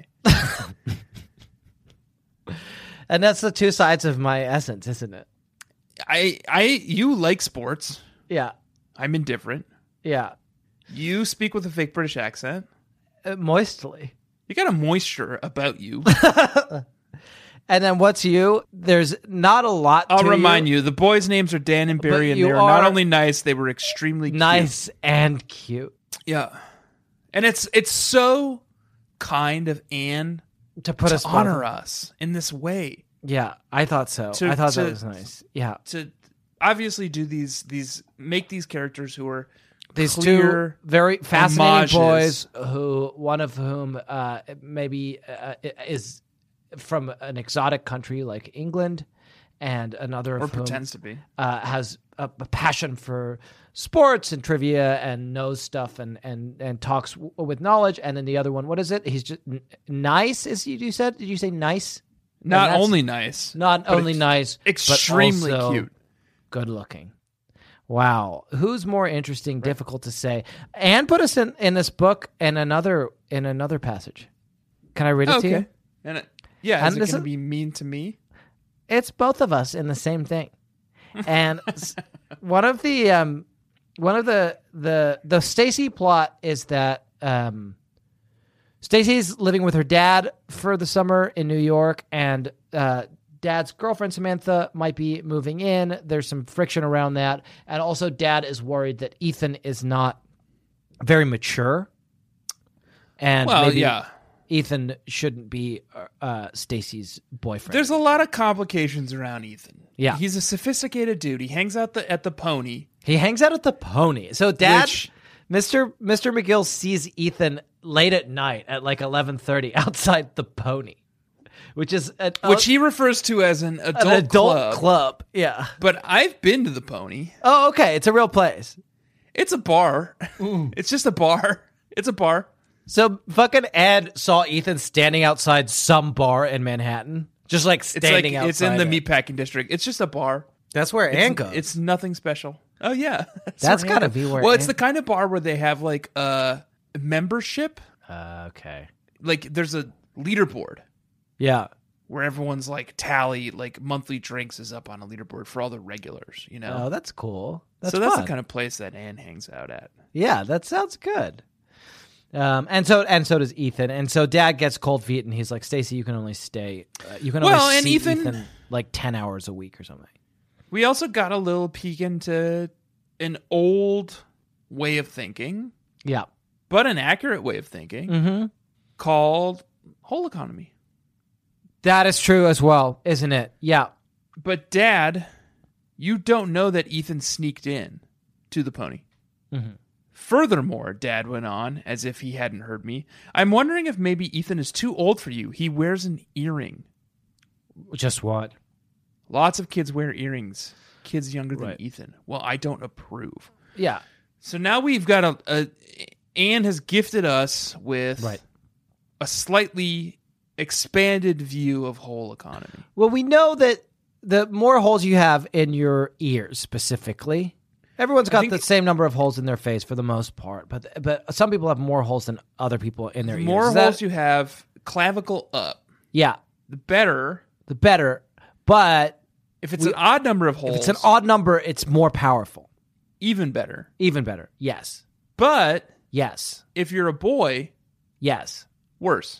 Speaker 3: And that's the two sides of my essence, isn't it?
Speaker 4: I, I, you like sports.
Speaker 3: Yeah.
Speaker 4: I'm indifferent.
Speaker 3: Yeah.
Speaker 4: You speak with a fake British accent.
Speaker 3: Uh, moistly.
Speaker 4: You got a moisture about you.
Speaker 3: And then what's you? There's not a lot
Speaker 4: I'll
Speaker 3: to
Speaker 4: remind you, the boys' names are Dan and Barry,
Speaker 3: But
Speaker 4: and
Speaker 3: you
Speaker 4: they were not
Speaker 3: are
Speaker 4: only nice, they were extremely cute.
Speaker 3: nice and cute.
Speaker 4: Yeah. And it's it's so kind of Anne
Speaker 3: To put
Speaker 4: to
Speaker 3: us both-
Speaker 4: honor us in this way.
Speaker 3: Yeah, I thought so.
Speaker 4: To-
Speaker 3: I thought
Speaker 4: to-
Speaker 3: that was nice. Yeah.
Speaker 4: To obviously do these these make these characters who are
Speaker 3: These
Speaker 4: clear
Speaker 3: two very fascinating
Speaker 4: homages.
Speaker 3: boys, who one of whom uh, maybe uh, is from an exotic country like England, and another of
Speaker 4: or
Speaker 3: whom
Speaker 4: pretends to be.
Speaker 3: uh, has a, a passion for sports and trivia and knows stuff and and and talks w- with knowledge. And then the other one, what is it? He's just n- nice. Is you, you said? Did you say nice?
Speaker 4: Not
Speaker 3: that's-
Speaker 4: only nice,
Speaker 3: Not
Speaker 4: but
Speaker 3: only
Speaker 4: ex-
Speaker 3: nice,
Speaker 4: extremely
Speaker 3: but also
Speaker 4: cute.
Speaker 3: good looking. Wow, who's more interesting? Difficult to say. Anne put us in, in this book in another in another passage. Can I read it
Speaker 4: Oh,
Speaker 3: to you?
Speaker 4: okay. And it, yeah,
Speaker 3: And
Speaker 4: is it
Speaker 3: this
Speaker 4: going
Speaker 3: is-
Speaker 4: to be mean to me?
Speaker 3: It's both of us in the same thing. And s- one of the um, one of the the the Stacy plot is that um, Stacy's living with her dad for the summer in New York, and uh, dad's girlfriend Samantha might be moving in. There's some friction around that, and also dad is worried that Ethan is not very mature, and
Speaker 4: Well,
Speaker 3: maybe
Speaker 4: yeah.
Speaker 3: Ethan shouldn't be uh, Stacy's boyfriend.
Speaker 4: There's a lot of complications around Ethan.
Speaker 3: Yeah.
Speaker 4: He's a sophisticated dude. He hangs out the, at the Pony.
Speaker 3: He hangs out at the Pony. So dad,
Speaker 4: Which-
Speaker 3: Mister Mister McGill sees Ethan late at night at like eleven thirty outside the Pony, which is an,
Speaker 4: Which he refers to as an adult,
Speaker 3: an adult
Speaker 4: club.
Speaker 3: club. Yeah.
Speaker 4: But I've been to the Pony.
Speaker 3: Oh, okay. It's a real place.
Speaker 4: It's a bar. It's just a bar. It's a bar.
Speaker 3: So fucking Ed saw Ethan standing outside some bar in Manhattan, just like
Speaker 4: It's
Speaker 3: standing
Speaker 4: like
Speaker 3: outside.
Speaker 4: it's in the
Speaker 3: it.
Speaker 4: meatpacking district. It's just a bar.
Speaker 3: That's where Ann goes.
Speaker 4: It's nothing special. Oh yeah,
Speaker 3: That's
Speaker 4: where
Speaker 3: gotta
Speaker 4: Ann goes.
Speaker 3: be where
Speaker 4: Well, it's
Speaker 3: Ann-
Speaker 4: the kind of bar where they have like a membership.
Speaker 3: Uh, okay.
Speaker 4: Like there's a leaderboard
Speaker 3: Yeah.
Speaker 4: where everyone's like tally, like monthly drinks is up on a leaderboard for all the regulars. You know.
Speaker 3: Oh, that's cool. That's
Speaker 4: so that's
Speaker 3: fun.
Speaker 4: the kind of place that Anne hangs out at.
Speaker 3: Yeah, that sounds good. Um, and so and so does Ethan. And so Dad gets cold feet, and he's like, "Stacy, you can only stay. Uh, you can
Speaker 4: Well,
Speaker 3: only
Speaker 4: and
Speaker 3: see
Speaker 4: Ethan-
Speaker 3: Ethan like ten hours a week or something."
Speaker 4: We also got a little peek into an old way of thinking,
Speaker 3: Yeah.
Speaker 4: but an accurate way of thinking,
Speaker 3: Mm-hmm.
Speaker 4: called whole economy.
Speaker 3: That is true as well, isn't it? Yeah.
Speaker 4: But Dad, you don't know that Ethan sneaked in to the Pony.
Speaker 3: Mhm.
Speaker 4: Furthermore, Dad went on, as if he hadn't heard me, I'm wondering if maybe Ethan is too old for you. He wears an earring.
Speaker 3: Just what?
Speaker 4: Lots of kids wear earrings. Kids younger than
Speaker 3: Right.
Speaker 4: Ethan. Well, I don't approve.
Speaker 3: Yeah.
Speaker 4: So now we've got a, a Anne has gifted us with
Speaker 3: Right.
Speaker 4: a slightly expanded view of whole economy.
Speaker 3: Well, we know that the more holes you have in your ears specifically, everyone's got
Speaker 4: think-
Speaker 3: the same number of holes in their face for the most part, but but some people have more holes than other people in their
Speaker 4: The
Speaker 3: ears.
Speaker 4: more
Speaker 3: Is that-
Speaker 4: holes you have, clavicle up,
Speaker 3: yeah,
Speaker 4: the better.
Speaker 3: the better. But
Speaker 4: If it's
Speaker 3: We-
Speaker 4: an odd number of holes,
Speaker 3: if it's an odd number, it's more powerful.
Speaker 4: even better.
Speaker 3: Even better. Yes.
Speaker 4: But
Speaker 3: Yes.
Speaker 4: if you're a boy,
Speaker 3: Yes.
Speaker 4: worse.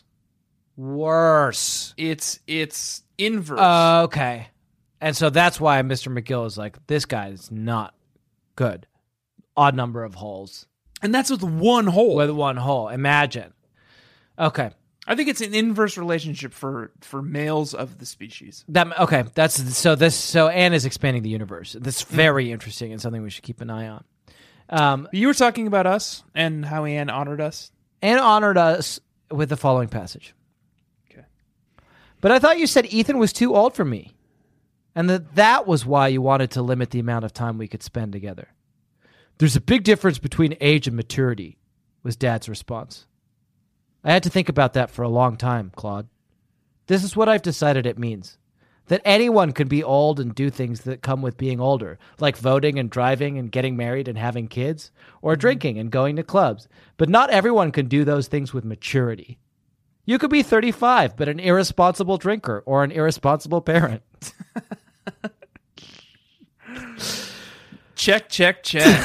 Speaker 3: Worse.
Speaker 4: It's it's inverse.
Speaker 3: Uh, okay. And so that's why Mister McGill is like, this guy is not good. Odd number of holes
Speaker 4: and that's with one hole.
Speaker 3: with one hole. Imagine. Okay.
Speaker 4: I think it's an inverse relationship for for males of the species.
Speaker 3: That okay. That's so this so Anne is expanding the universe. That's very interesting and something we should keep an eye on. Um,
Speaker 4: You were talking about us and how Anne honored us.
Speaker 3: Anne honored us with the following passage.
Speaker 4: Okay.
Speaker 3: But I thought you said Ethan was too old for me, and that that was why you wanted to limit the amount of time we could spend together. There's a big difference between age and maturity, was Dad's response. I had to think about that for a long time, Claude. This is what I've decided it means. That anyone can be old and do things that come with being older, like voting and driving and getting married and having kids, or drinking and going to clubs. But not everyone can do those things with maturity. You could be thirty-five, but an irresponsible drinker or an irresponsible parent.
Speaker 4: Check, check, check.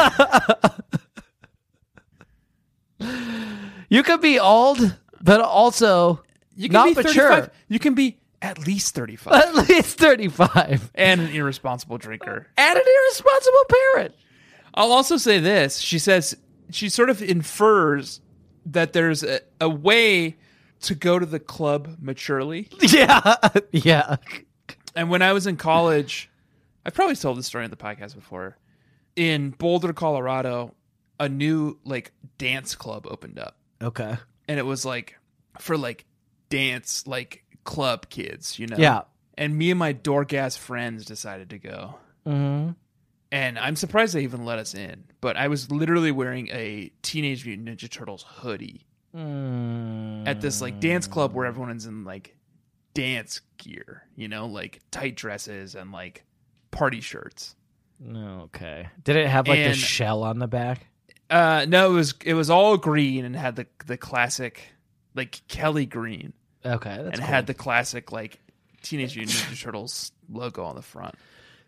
Speaker 3: You could be old, but also
Speaker 4: You can
Speaker 3: not
Speaker 4: be
Speaker 3: mature.
Speaker 4: thirty-five. You can be at least thirty-five
Speaker 3: At least thirty-five.
Speaker 4: and an irresponsible drinker.
Speaker 3: And an irresponsible parent.
Speaker 4: I'll also say this. She says she sort of infers that there's a, a way to go to the club maturely.
Speaker 3: Yeah. Yeah.
Speaker 4: And when I was in college, I've probably told this story on the podcast before. In Boulder, Colorado, a new like dance club opened up.
Speaker 3: Okay.
Speaker 4: And it was like for like dance like club kids, you know.
Speaker 3: Yeah.
Speaker 4: And me and my dork ass friends decided to go.
Speaker 3: Mm-hmm.
Speaker 4: and I'm surprised they even let us in. But I was literally wearing a Teenage Mutant Ninja Turtles hoodie
Speaker 3: Mm.
Speaker 4: at this like dance club where everyone's in like dance gear, you know, like tight dresses and like party shirts.
Speaker 3: Okay. Did it have like the
Speaker 4: And-
Speaker 3: shell on the back?
Speaker 4: Uh, no, it was it was all green and had the the classic like Kelly green,
Speaker 3: Okay, that's
Speaker 4: and
Speaker 3: cool.
Speaker 4: had the classic like Teenage Mutant Ninja Turtles logo on the front.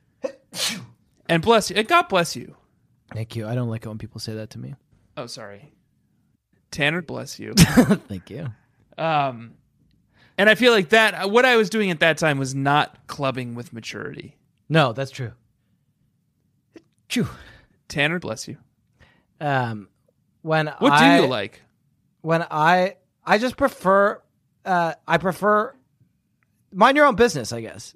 Speaker 4: And bless you, and God bless you.
Speaker 3: Thank you. I don't like it when people say that to me.
Speaker 4: Oh, sorry, Tanner, bless you.
Speaker 3: Thank you.
Speaker 4: Um, and I feel like that what I was doing at that time was not clubbing with maturity.
Speaker 3: No, that's true. Phew.
Speaker 4: Tanner, bless you.
Speaker 3: Um, when
Speaker 4: What
Speaker 3: I,
Speaker 4: do you like?
Speaker 3: When I, I just prefer, uh, I prefer mind your own business, I guess.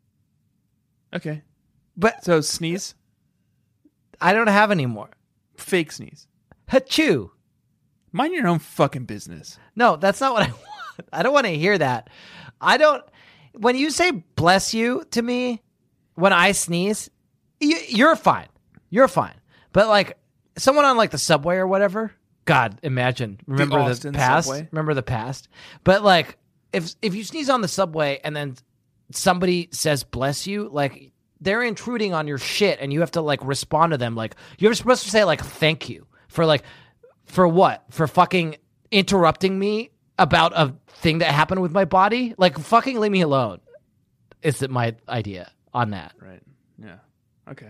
Speaker 4: Okay,
Speaker 3: But
Speaker 4: so sneeze,
Speaker 3: I don't have any more.
Speaker 4: fake sneeze.
Speaker 3: Hachoo.
Speaker 4: Mind your own fucking business.
Speaker 3: No, that's not what I want. I don't want to hear that. I don't. When you say bless you to me, when I sneeze, you, you're fine. You're fine. But like someone on like the subway or whatever, God, imagine. Remember the,
Speaker 4: Austin
Speaker 3: past?
Speaker 4: subway?
Speaker 3: Remember the past? But like if if you sneeze on the subway and then somebody says bless you, like they're intruding on your shit and you have to like respond to them. Like you're supposed to say like thank you for like for what? For fucking interrupting me about a thing that happened with my body? Like fucking leave me alone. Is it my idea on that?
Speaker 4: Right. Yeah. Okay.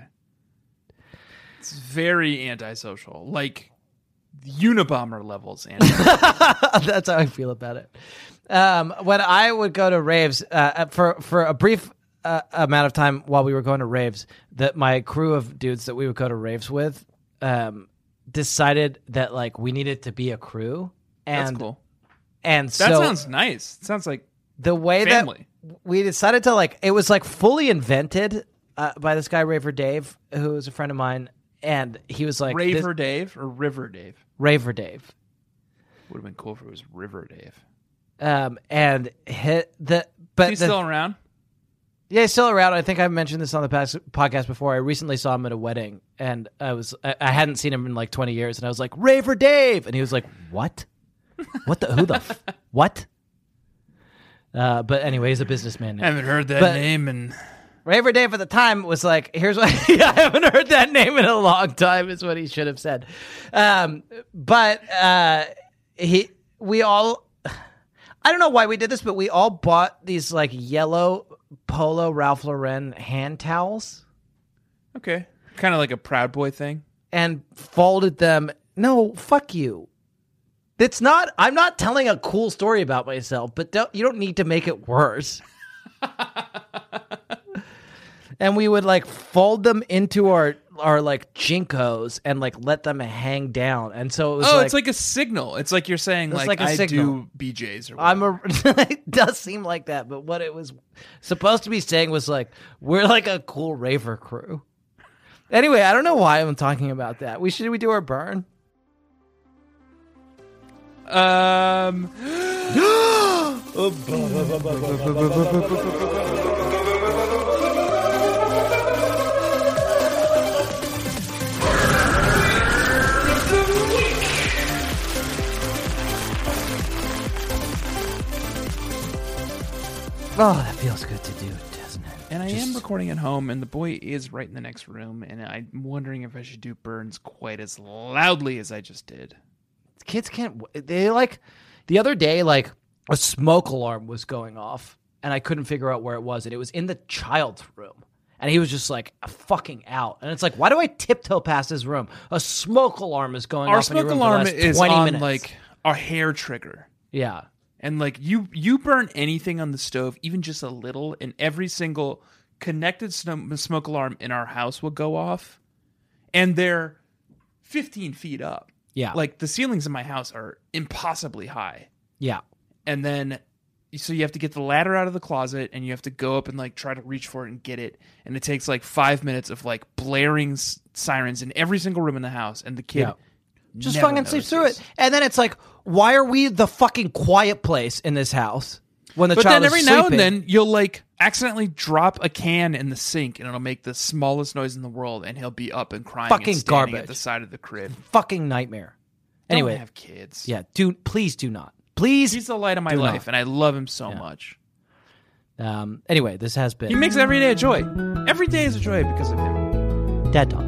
Speaker 4: It's very antisocial, like Unabomber levels. Anti-
Speaker 3: That's how I feel about it. Um, when I would go to raves, uh, for for a brief uh, amount of time while we were going to raves, that my crew of dudes that we would go to raves with, um, decided that like we needed to be a crew, and
Speaker 4: That's cool.
Speaker 3: and
Speaker 4: That
Speaker 3: so
Speaker 4: sounds nice. It sounds like
Speaker 3: the way
Speaker 4: family.
Speaker 3: that we decided to like it was like fully invented uh, by this guy Raver Dave, who was a friend of mine, and he was like
Speaker 4: Raver
Speaker 3: this-
Speaker 4: Dave or River Dave.
Speaker 3: Raver Dave.
Speaker 4: Would have been cool if it was River Dave.
Speaker 3: Um, and hit the but
Speaker 4: He's
Speaker 3: the,
Speaker 4: still around.
Speaker 3: yeah, he's still around. I think I mentioned this on the past podcast before. I recently saw him at a wedding, and I was I, I hadn't seen him in like twenty years, and I was like Raver Dave, and he was like, "What? What the? Who the? F- what?" Uh, but anyway, he's a businessman now.
Speaker 4: I haven't heard that
Speaker 3: But-
Speaker 4: name and
Speaker 3: Raver Dave at the time was like, here's what I haven't heard that name in a long time is what he should have said. Um, but uh, he, we all, I don't know why we did this, but we all bought these like yellow Polo Ralph Lauren hand towels
Speaker 4: okay, kind of like a Proud Boy thing.
Speaker 3: and folded them. No, fuck you. It's not, I'm not telling a cool story about myself, but don't, you don't need to make it worse. And we would like fold them into our our like jinkos and like let them hang down. And so it was
Speaker 4: Oh,
Speaker 3: like,
Speaker 4: it's like a signal. It's like you're saying
Speaker 3: It's
Speaker 4: like,
Speaker 3: like a
Speaker 4: I
Speaker 3: signal.
Speaker 4: do B Js or
Speaker 3: I'm
Speaker 4: whatever.
Speaker 3: a it does seem like that, but what it was supposed to be saying was like we're like a cool raver crew. Anyway, I don't know why I'm talking about that. We should we do our burn?
Speaker 4: Um,
Speaker 3: Oh, that feels good to do, doesn't it?
Speaker 4: and I
Speaker 3: Just-
Speaker 4: am recording at home, and the boy is right in the next room, and I'm wondering if I should do burns quite as loudly as I just did.
Speaker 3: Kids can't. They like the other day, like a smoke alarm was going off, and I couldn't figure out where it was, and it was in the child's room, and he was just like fucking out, and it's like, why do I tiptoe past his room? A smoke alarm is going
Speaker 4: Our
Speaker 3: off in your
Speaker 4: smoke
Speaker 3: room for the
Speaker 4: alarm
Speaker 3: last
Speaker 4: is
Speaker 3: twenty
Speaker 4: on
Speaker 3: minutes.
Speaker 4: like a hair trigger.
Speaker 3: Yeah,
Speaker 4: And like you, you burn anything on the stove, even just a little, and every single connected sno- smoke alarm in our house will go off, and they're fifteen feet up.
Speaker 3: yeah,
Speaker 4: Like the ceilings in my house are impossibly high,
Speaker 3: yeah,
Speaker 4: and then so you have to get the ladder out of the closet, and you have to go up and like try to reach for it and get it, and it takes like five minutes of like blaring s- sirens in every single room in the house, and the kid
Speaker 3: Yeah. just
Speaker 4: never
Speaker 3: fucking sleep through it,
Speaker 4: notices.
Speaker 3: and then it's like, why are we the fucking quiet place in this house? when the
Speaker 4: but
Speaker 3: child
Speaker 4: then every
Speaker 3: is
Speaker 4: now
Speaker 3: sleeping.
Speaker 4: and then you'll like accidentally drop a can in the sink and it'll make the smallest noise in the world and he'll be up and crying
Speaker 3: Fucking
Speaker 4: and standing
Speaker 3: garbage.
Speaker 4: at the side of the crib.
Speaker 3: Fucking nightmare. Anyway,
Speaker 4: Don't have kids.
Speaker 3: yeah, do please do not. Please.
Speaker 4: He's the light of my
Speaker 3: Do
Speaker 4: life
Speaker 3: not.
Speaker 4: and I love him so
Speaker 3: Yeah.
Speaker 4: much.
Speaker 3: Um. Anyway, this has been
Speaker 4: He makes every day a joy. Every day is a joy because of him.
Speaker 3: Dad Talk.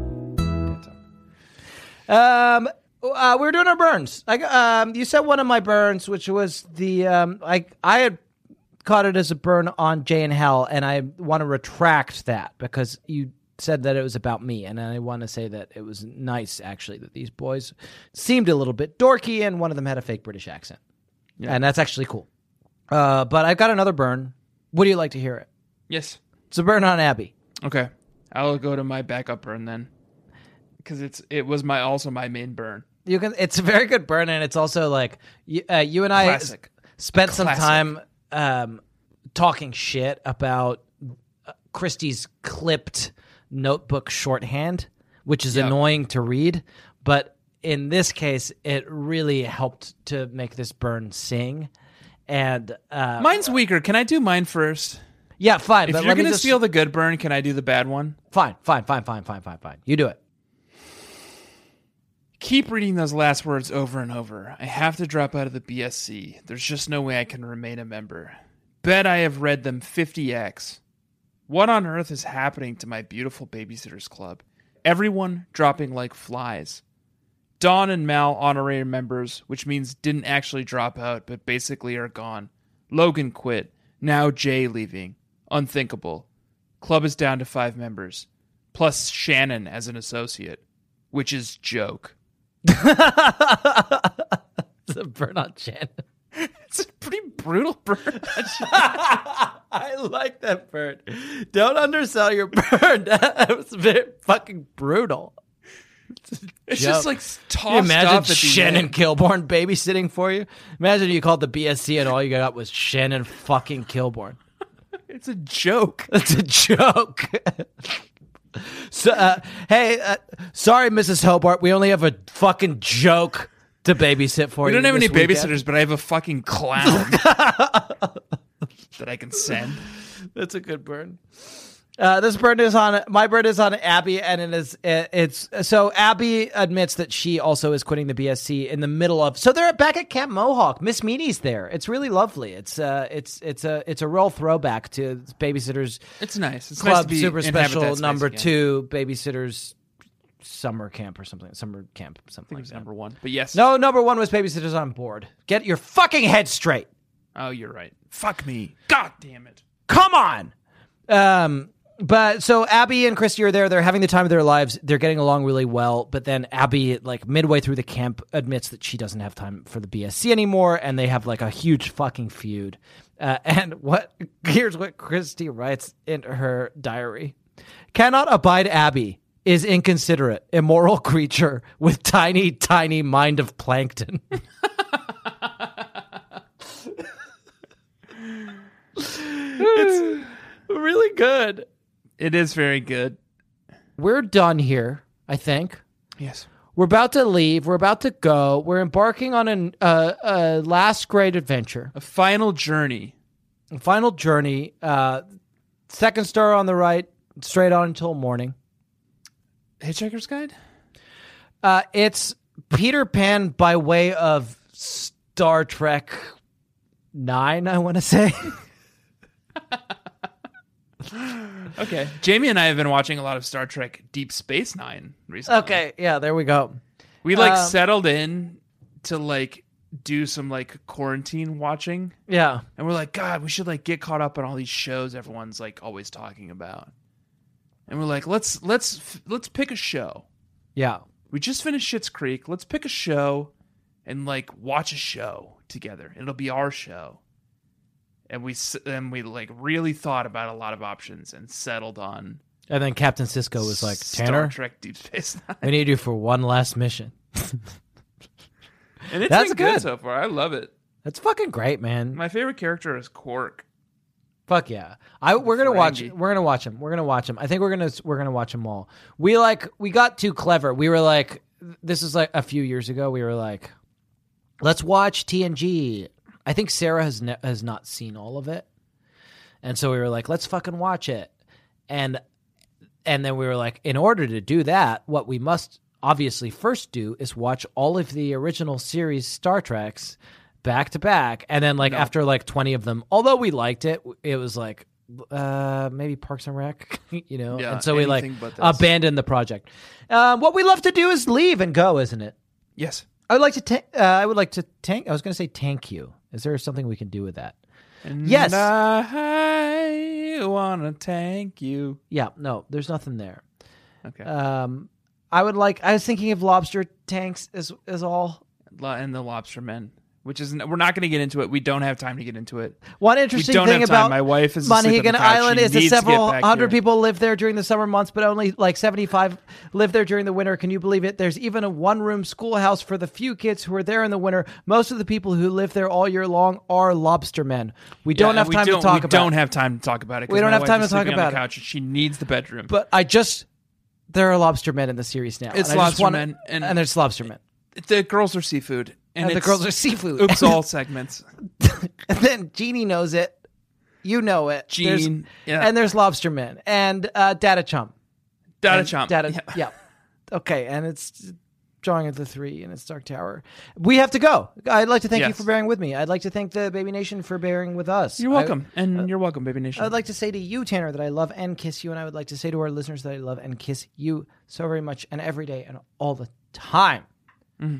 Speaker 3: Um, uh, we were doing our burns. I, um, you said one of my burns, which was the um, I I had caught it as a burn on Jay and Hell, and I want to retract that because you said that it was about me, and I want to say that it was nice actually that these boys seemed a little bit dorky, and one of them had a fake British accent,
Speaker 4: Yeah.
Speaker 3: and that's actually cool. Uh, but I've got another burn. Would you like to hear it?
Speaker 4: Yes.
Speaker 3: It's a burn on Abby.
Speaker 4: Okay. I'll go to my backup burn then. Because it's it was my also my main burn.
Speaker 3: You can. It's a very good burn, and it's also like you, uh, you and I
Speaker 4: Classic.
Speaker 3: s- spent some
Speaker 4: Classic.
Speaker 3: time um, talking shit about uh, Christie's clipped notebook shorthand, which is
Speaker 4: Yep.
Speaker 3: annoying to read. But in this case, it really helped to make this burn sing. And uh,
Speaker 4: Mine's weaker. Can I do mine first?
Speaker 3: yeah, fine.
Speaker 4: If
Speaker 3: but
Speaker 4: you're
Speaker 3: let me
Speaker 4: going to
Speaker 3: just,
Speaker 4: steal the good burn, can I do the bad one?
Speaker 3: fine, fine, fine, fine, fine, fine, fine. You do it.
Speaker 4: Keep reading those last words over and over. I have to drop out of the B S C. There's just no way I can remain a member. Bet I have read them fifty x. What on earth is happening to my beautiful Babysitters Club? Everyone dropping like flies. Dawn and Mal honorary members, which means didn't actually drop out, but basically are gone. Logan quit. Now Jay leaving. Unthinkable. Club is down to five members. Plus Shannon as an associate. Which is joke.
Speaker 3: It's a burn on Shannon.
Speaker 4: It's a pretty brutal burn.
Speaker 3: I like that burn. Don't undersell your burn. That was very fucking brutal.
Speaker 4: It's
Speaker 3: joke.
Speaker 4: just like tossed
Speaker 3: Can you imagine
Speaker 4: up at the
Speaker 3: Shannon
Speaker 4: end.
Speaker 3: Kilborn babysitting for you? Imagine you called the B S C and all you got was Shannon fucking Kilborn.
Speaker 4: It's a joke.
Speaker 3: That's a joke. So, uh, hey, uh, sorry, Missus Hobart. We only have a fucking joke to babysit for
Speaker 4: We
Speaker 3: you.
Speaker 4: don't have any
Speaker 3: this weekend.
Speaker 4: babysitters, but I have a fucking clown that I can send.
Speaker 3: That's a good burn. Uh, this burn is on my burn is on Abby, and it is it, it's so Abby admits that she also is quitting the B S C in the middle of. So they're back at Camp Mohawk. Miss Meany's there. It's really lovely. It's uh, it's it's a it's a real throwback to Babysitters
Speaker 4: It's nice. It's nice
Speaker 3: Club
Speaker 4: to be
Speaker 3: Super
Speaker 4: inhabit that
Speaker 3: Special
Speaker 4: space
Speaker 3: number
Speaker 4: again.
Speaker 3: two Babysitters Summer Camp or something. Summer Camp
Speaker 4: I
Speaker 3: something
Speaker 4: think it
Speaker 3: like
Speaker 4: was
Speaker 3: that.
Speaker 4: number one. But yes.
Speaker 3: No, number one was Babysitters on Board. Get your fucking head straight.
Speaker 4: Oh, you're right. Fuck me. God damn it.
Speaker 3: Come on. Um, but so Abby and Christy are there. They're having the time of their lives. They're getting along really well. But then Abby, like midway through the camp, admits that she doesn't have time for the B S C anymore, and they have like a huge fucking feud. Uh, and what? Here's what Christy writes in her diary: "Cannot abide Abby. Is inconsiderate, immoral creature with tiny, tiny mind of plankton." It's really good.
Speaker 4: It is very good.
Speaker 3: We're done here, I think.
Speaker 4: Yes.
Speaker 3: We're about to leave. We're about to go. We're embarking on an, uh, a last great adventure,
Speaker 4: A final journey.
Speaker 3: a final journey. Uh, second star on the right, straight on until morning.
Speaker 4: Hitchhiker's Guide?
Speaker 3: Uh, it's Peter Pan by way of Star Trek Nine, I want to say.
Speaker 4: Okay. Jamie and I have been watching a lot of Star Trek Deep Space Nine recently.
Speaker 3: Okay, yeah, there we go.
Speaker 4: We like
Speaker 3: Um,
Speaker 4: settled in to like do some like quarantine watching.
Speaker 3: Yeah.
Speaker 4: And we're like, God, we should like get caught up on all these shows everyone's like always talking about. And we're like, let's let's let's pick a show.
Speaker 3: Yeah.
Speaker 4: We just finished Schitt's Creek. Let's pick a show and like watch a show together. It'll be our show. And we s- and we like really thought about a lot of options and settled on
Speaker 3: And then Captain Sisko was like,
Speaker 4: Star
Speaker 3: Tanner,
Speaker 4: Trek Deep Space Nine.
Speaker 3: we need you for one last mission.
Speaker 4: And it's
Speaker 3: That's
Speaker 4: been good.
Speaker 3: good.
Speaker 4: so far. I love it.
Speaker 3: That's fucking great, man.
Speaker 4: My favorite character is Quark.
Speaker 3: Fuck yeah! I we're gonna watch.
Speaker 4: Ferengi.
Speaker 3: We're gonna watch him. We're gonna watch him. I think we're gonna we're gonna watch them all. We like we got too clever. We were like, this is like a few years ago. We were like, let's watch T N G, I think Sarah has ne- has not seen all of it, and so we were like, let's fucking watch it, and and then we were like, in order to do that, what we must obviously first do is watch all of the original series Star Treks back to back, and then like
Speaker 4: No.
Speaker 3: after like twenty of them, although we liked it, it was like uh maybe Parks and Rec, you know,
Speaker 4: Yeah,
Speaker 3: and so we like
Speaker 4: anything but this.
Speaker 3: abandoned the project. Um, what we love to do is leave and go, isn't it?
Speaker 4: Yes.
Speaker 3: I would like to. Ta- uh, I would like to tank. I was going to say thank you. Is there something we can do with that?
Speaker 4: And
Speaker 3: Yes.
Speaker 4: I wanna thank you.
Speaker 3: Yeah. No, there's nothing there.
Speaker 4: Okay.
Speaker 3: Um, I would like. I was thinking of lobster tanks as as all.
Speaker 4: Lo- and the Lobster Men, which is we're not going to get into it. We don't have time to get into it.
Speaker 3: One interesting
Speaker 4: don't
Speaker 3: thing
Speaker 4: have time.
Speaker 3: about
Speaker 4: My wife is asleep on
Speaker 3: Monhegan
Speaker 4: the couch.
Speaker 3: Island
Speaker 4: She
Speaker 3: is that
Speaker 4: needs to get
Speaker 3: several
Speaker 4: back
Speaker 3: hundred
Speaker 4: here.
Speaker 3: people live there during the summer months, but only like seventy-five live there during the winter. Can you believe it? There's even a one-room schoolhouse for the few kids who are there in the winter. Most of the people who live there all year long are lobstermen. We
Speaker 4: Yeah,
Speaker 3: don't
Speaker 4: and
Speaker 3: have
Speaker 4: we
Speaker 3: time
Speaker 4: don't,
Speaker 3: to talk
Speaker 4: we
Speaker 3: about.
Speaker 4: don't have time to talk about it. 'cause
Speaker 3: We don't
Speaker 4: my
Speaker 3: have
Speaker 4: wife
Speaker 3: time
Speaker 4: is
Speaker 3: to talk
Speaker 4: sleeping
Speaker 3: about
Speaker 4: on
Speaker 3: it.
Speaker 4: the couch and she needs the bedroom.
Speaker 3: But I just there are lobstermen in the series now.
Speaker 4: It's
Speaker 3: and I just wanna-
Speaker 4: lobstermen, and-
Speaker 3: and there's lobstermen.
Speaker 4: the girls are seafood, and,
Speaker 3: And the
Speaker 4: it's
Speaker 3: girls are seafood.
Speaker 4: Oops, all segments.
Speaker 3: And then Jeannie knows it. You know it. There's-
Speaker 4: Gene, yeah.
Speaker 3: And there's lobstermen and uh, Data Chum.
Speaker 4: Data
Speaker 3: And
Speaker 4: Chomp.
Speaker 3: Data,
Speaker 4: Yeah.
Speaker 3: yeah. Okay, and it's Drawing of the Three and it's Dark Tower. We have to go. I'd like to thank you
Speaker 4: Yes.
Speaker 3: for bearing with me. I'd like to thank the Baby Nation for bearing with us.
Speaker 4: You're welcome, and you're welcome, Baby Nation.
Speaker 3: I, I'd like to say to you, Tanner, that I love and kiss you, and I would like to say to our listeners that I love and kiss you so very much and every day and all the time.
Speaker 4: Mm-hmm.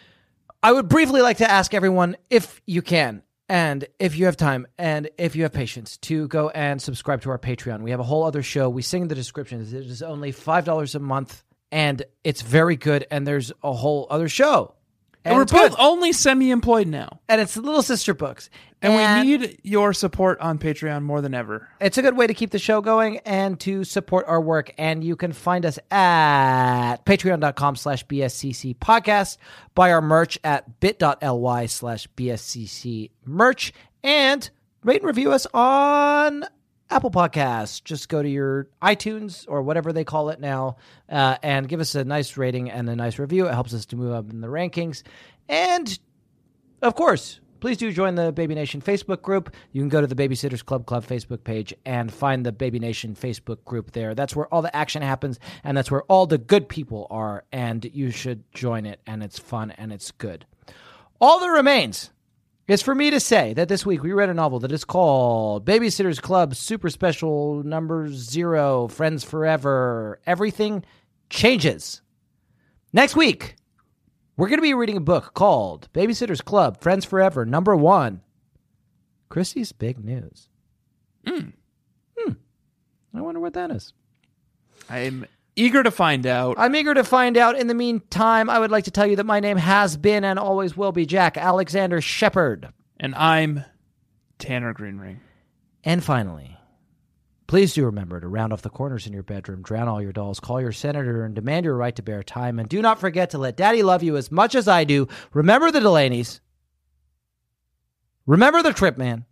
Speaker 3: I would briefly like to ask everyone, if you can, and if you have time, and if you have patience, to go and subscribe to our Patreon. We have a whole other show. We sing in the descriptions. It is only five dollars a month, and it's very good, and there's a whole other show.
Speaker 4: and we're
Speaker 3: it's good.
Speaker 4: both only semi-employed now,
Speaker 3: And it's Little Sister Books.
Speaker 4: and, we need your support on Patreon more than ever.
Speaker 3: It's a good way to keep the show going and to support our work. And you can find us at patreon.com slash BSCC podcast, buy our merch at bit.ly slash BSCC merch, and rate and review us on Apple Podcasts. Just go to your iTunes or whatever they call it now, uh, and give us a nice rating and a nice review. It helps us to move up in the rankings. And of course, please do join the Baby Nation Facebook group. You can go to the Babysitters Club Club Facebook page and find the Baby Nation Facebook group there. That's where all the action happens, and that's where all the good people are, and you should join it, and it's fun, and it's good. All that remains is for me to say that this week we read a novel that is called Babysitters Club Super Special Number Zero, Friends Forever. Everything changes. Next week, we're going to be reading a book called Babysitter's Club, Friends Forever, number one. Chrissy's big news.
Speaker 4: Mm.
Speaker 3: Hmm. I wonder what that is.
Speaker 4: I'm eager to find out.
Speaker 3: I'm eager to find out. In the meantime, I would like to tell you that my name has been and always will be Jack Alexander Shepard.
Speaker 4: And I'm Tanner Greenring.
Speaker 3: And finally, please do remember to round off the corners in your bedroom, drown all your dolls, call your senator, and demand your right to bear time. And do not forget to let Daddy love you as much as I do. Remember the Delaney's. Remember the Trip Man.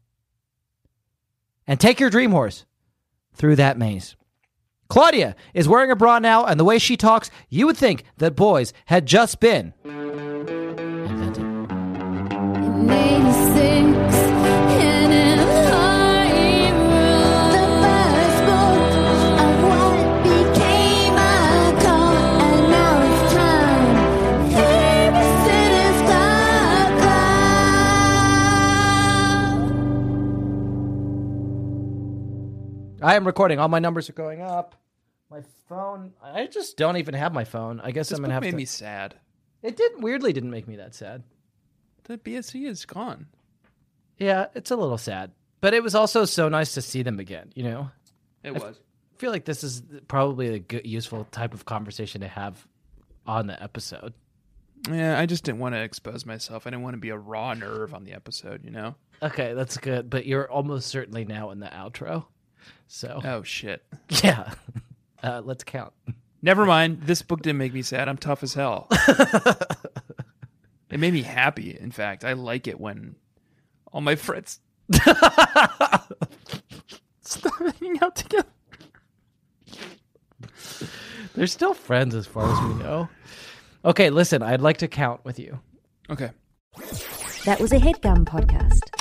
Speaker 3: And take your dream horse through that maze. Claudia is wearing a bra now, and the way she talks, you would think that boys had just been invented.
Speaker 6: In eighty-six, in an high room, the first book of what became a cult, and now it's time. Babysitter's Club.
Speaker 3: I am recording. All my numbers are going up. My phone, I just don't even have my phone. I guess
Speaker 4: This
Speaker 3: I'm
Speaker 4: book
Speaker 3: going to have
Speaker 4: made
Speaker 3: to.
Speaker 4: me sad.
Speaker 3: It did weirdly didn't make me that sad.
Speaker 4: The B S C is gone.
Speaker 3: Yeah, it's a little sad. But it was also so nice to see them again, you know?
Speaker 4: It was.
Speaker 3: I feel like this is probably a good, useful type of conversation to have on the episode.
Speaker 4: Yeah, I just didn't want to expose myself. I didn't want to be a raw nerve on the episode, you know?
Speaker 3: Okay, that's good. But you're almost certainly now in the outro. So,
Speaker 4: Oh, shit.
Speaker 3: yeah. Uh, let's count.
Speaker 4: Never mind. This book didn't make me sad. I'm tough as hell. It made me happy, in fact. I like it when all my friends stop hanging out together.
Speaker 3: They're still friends as far as we know. Okay, listen, I'd like to count with you.
Speaker 4: Okay.
Speaker 1: That was a HeadGum podcast.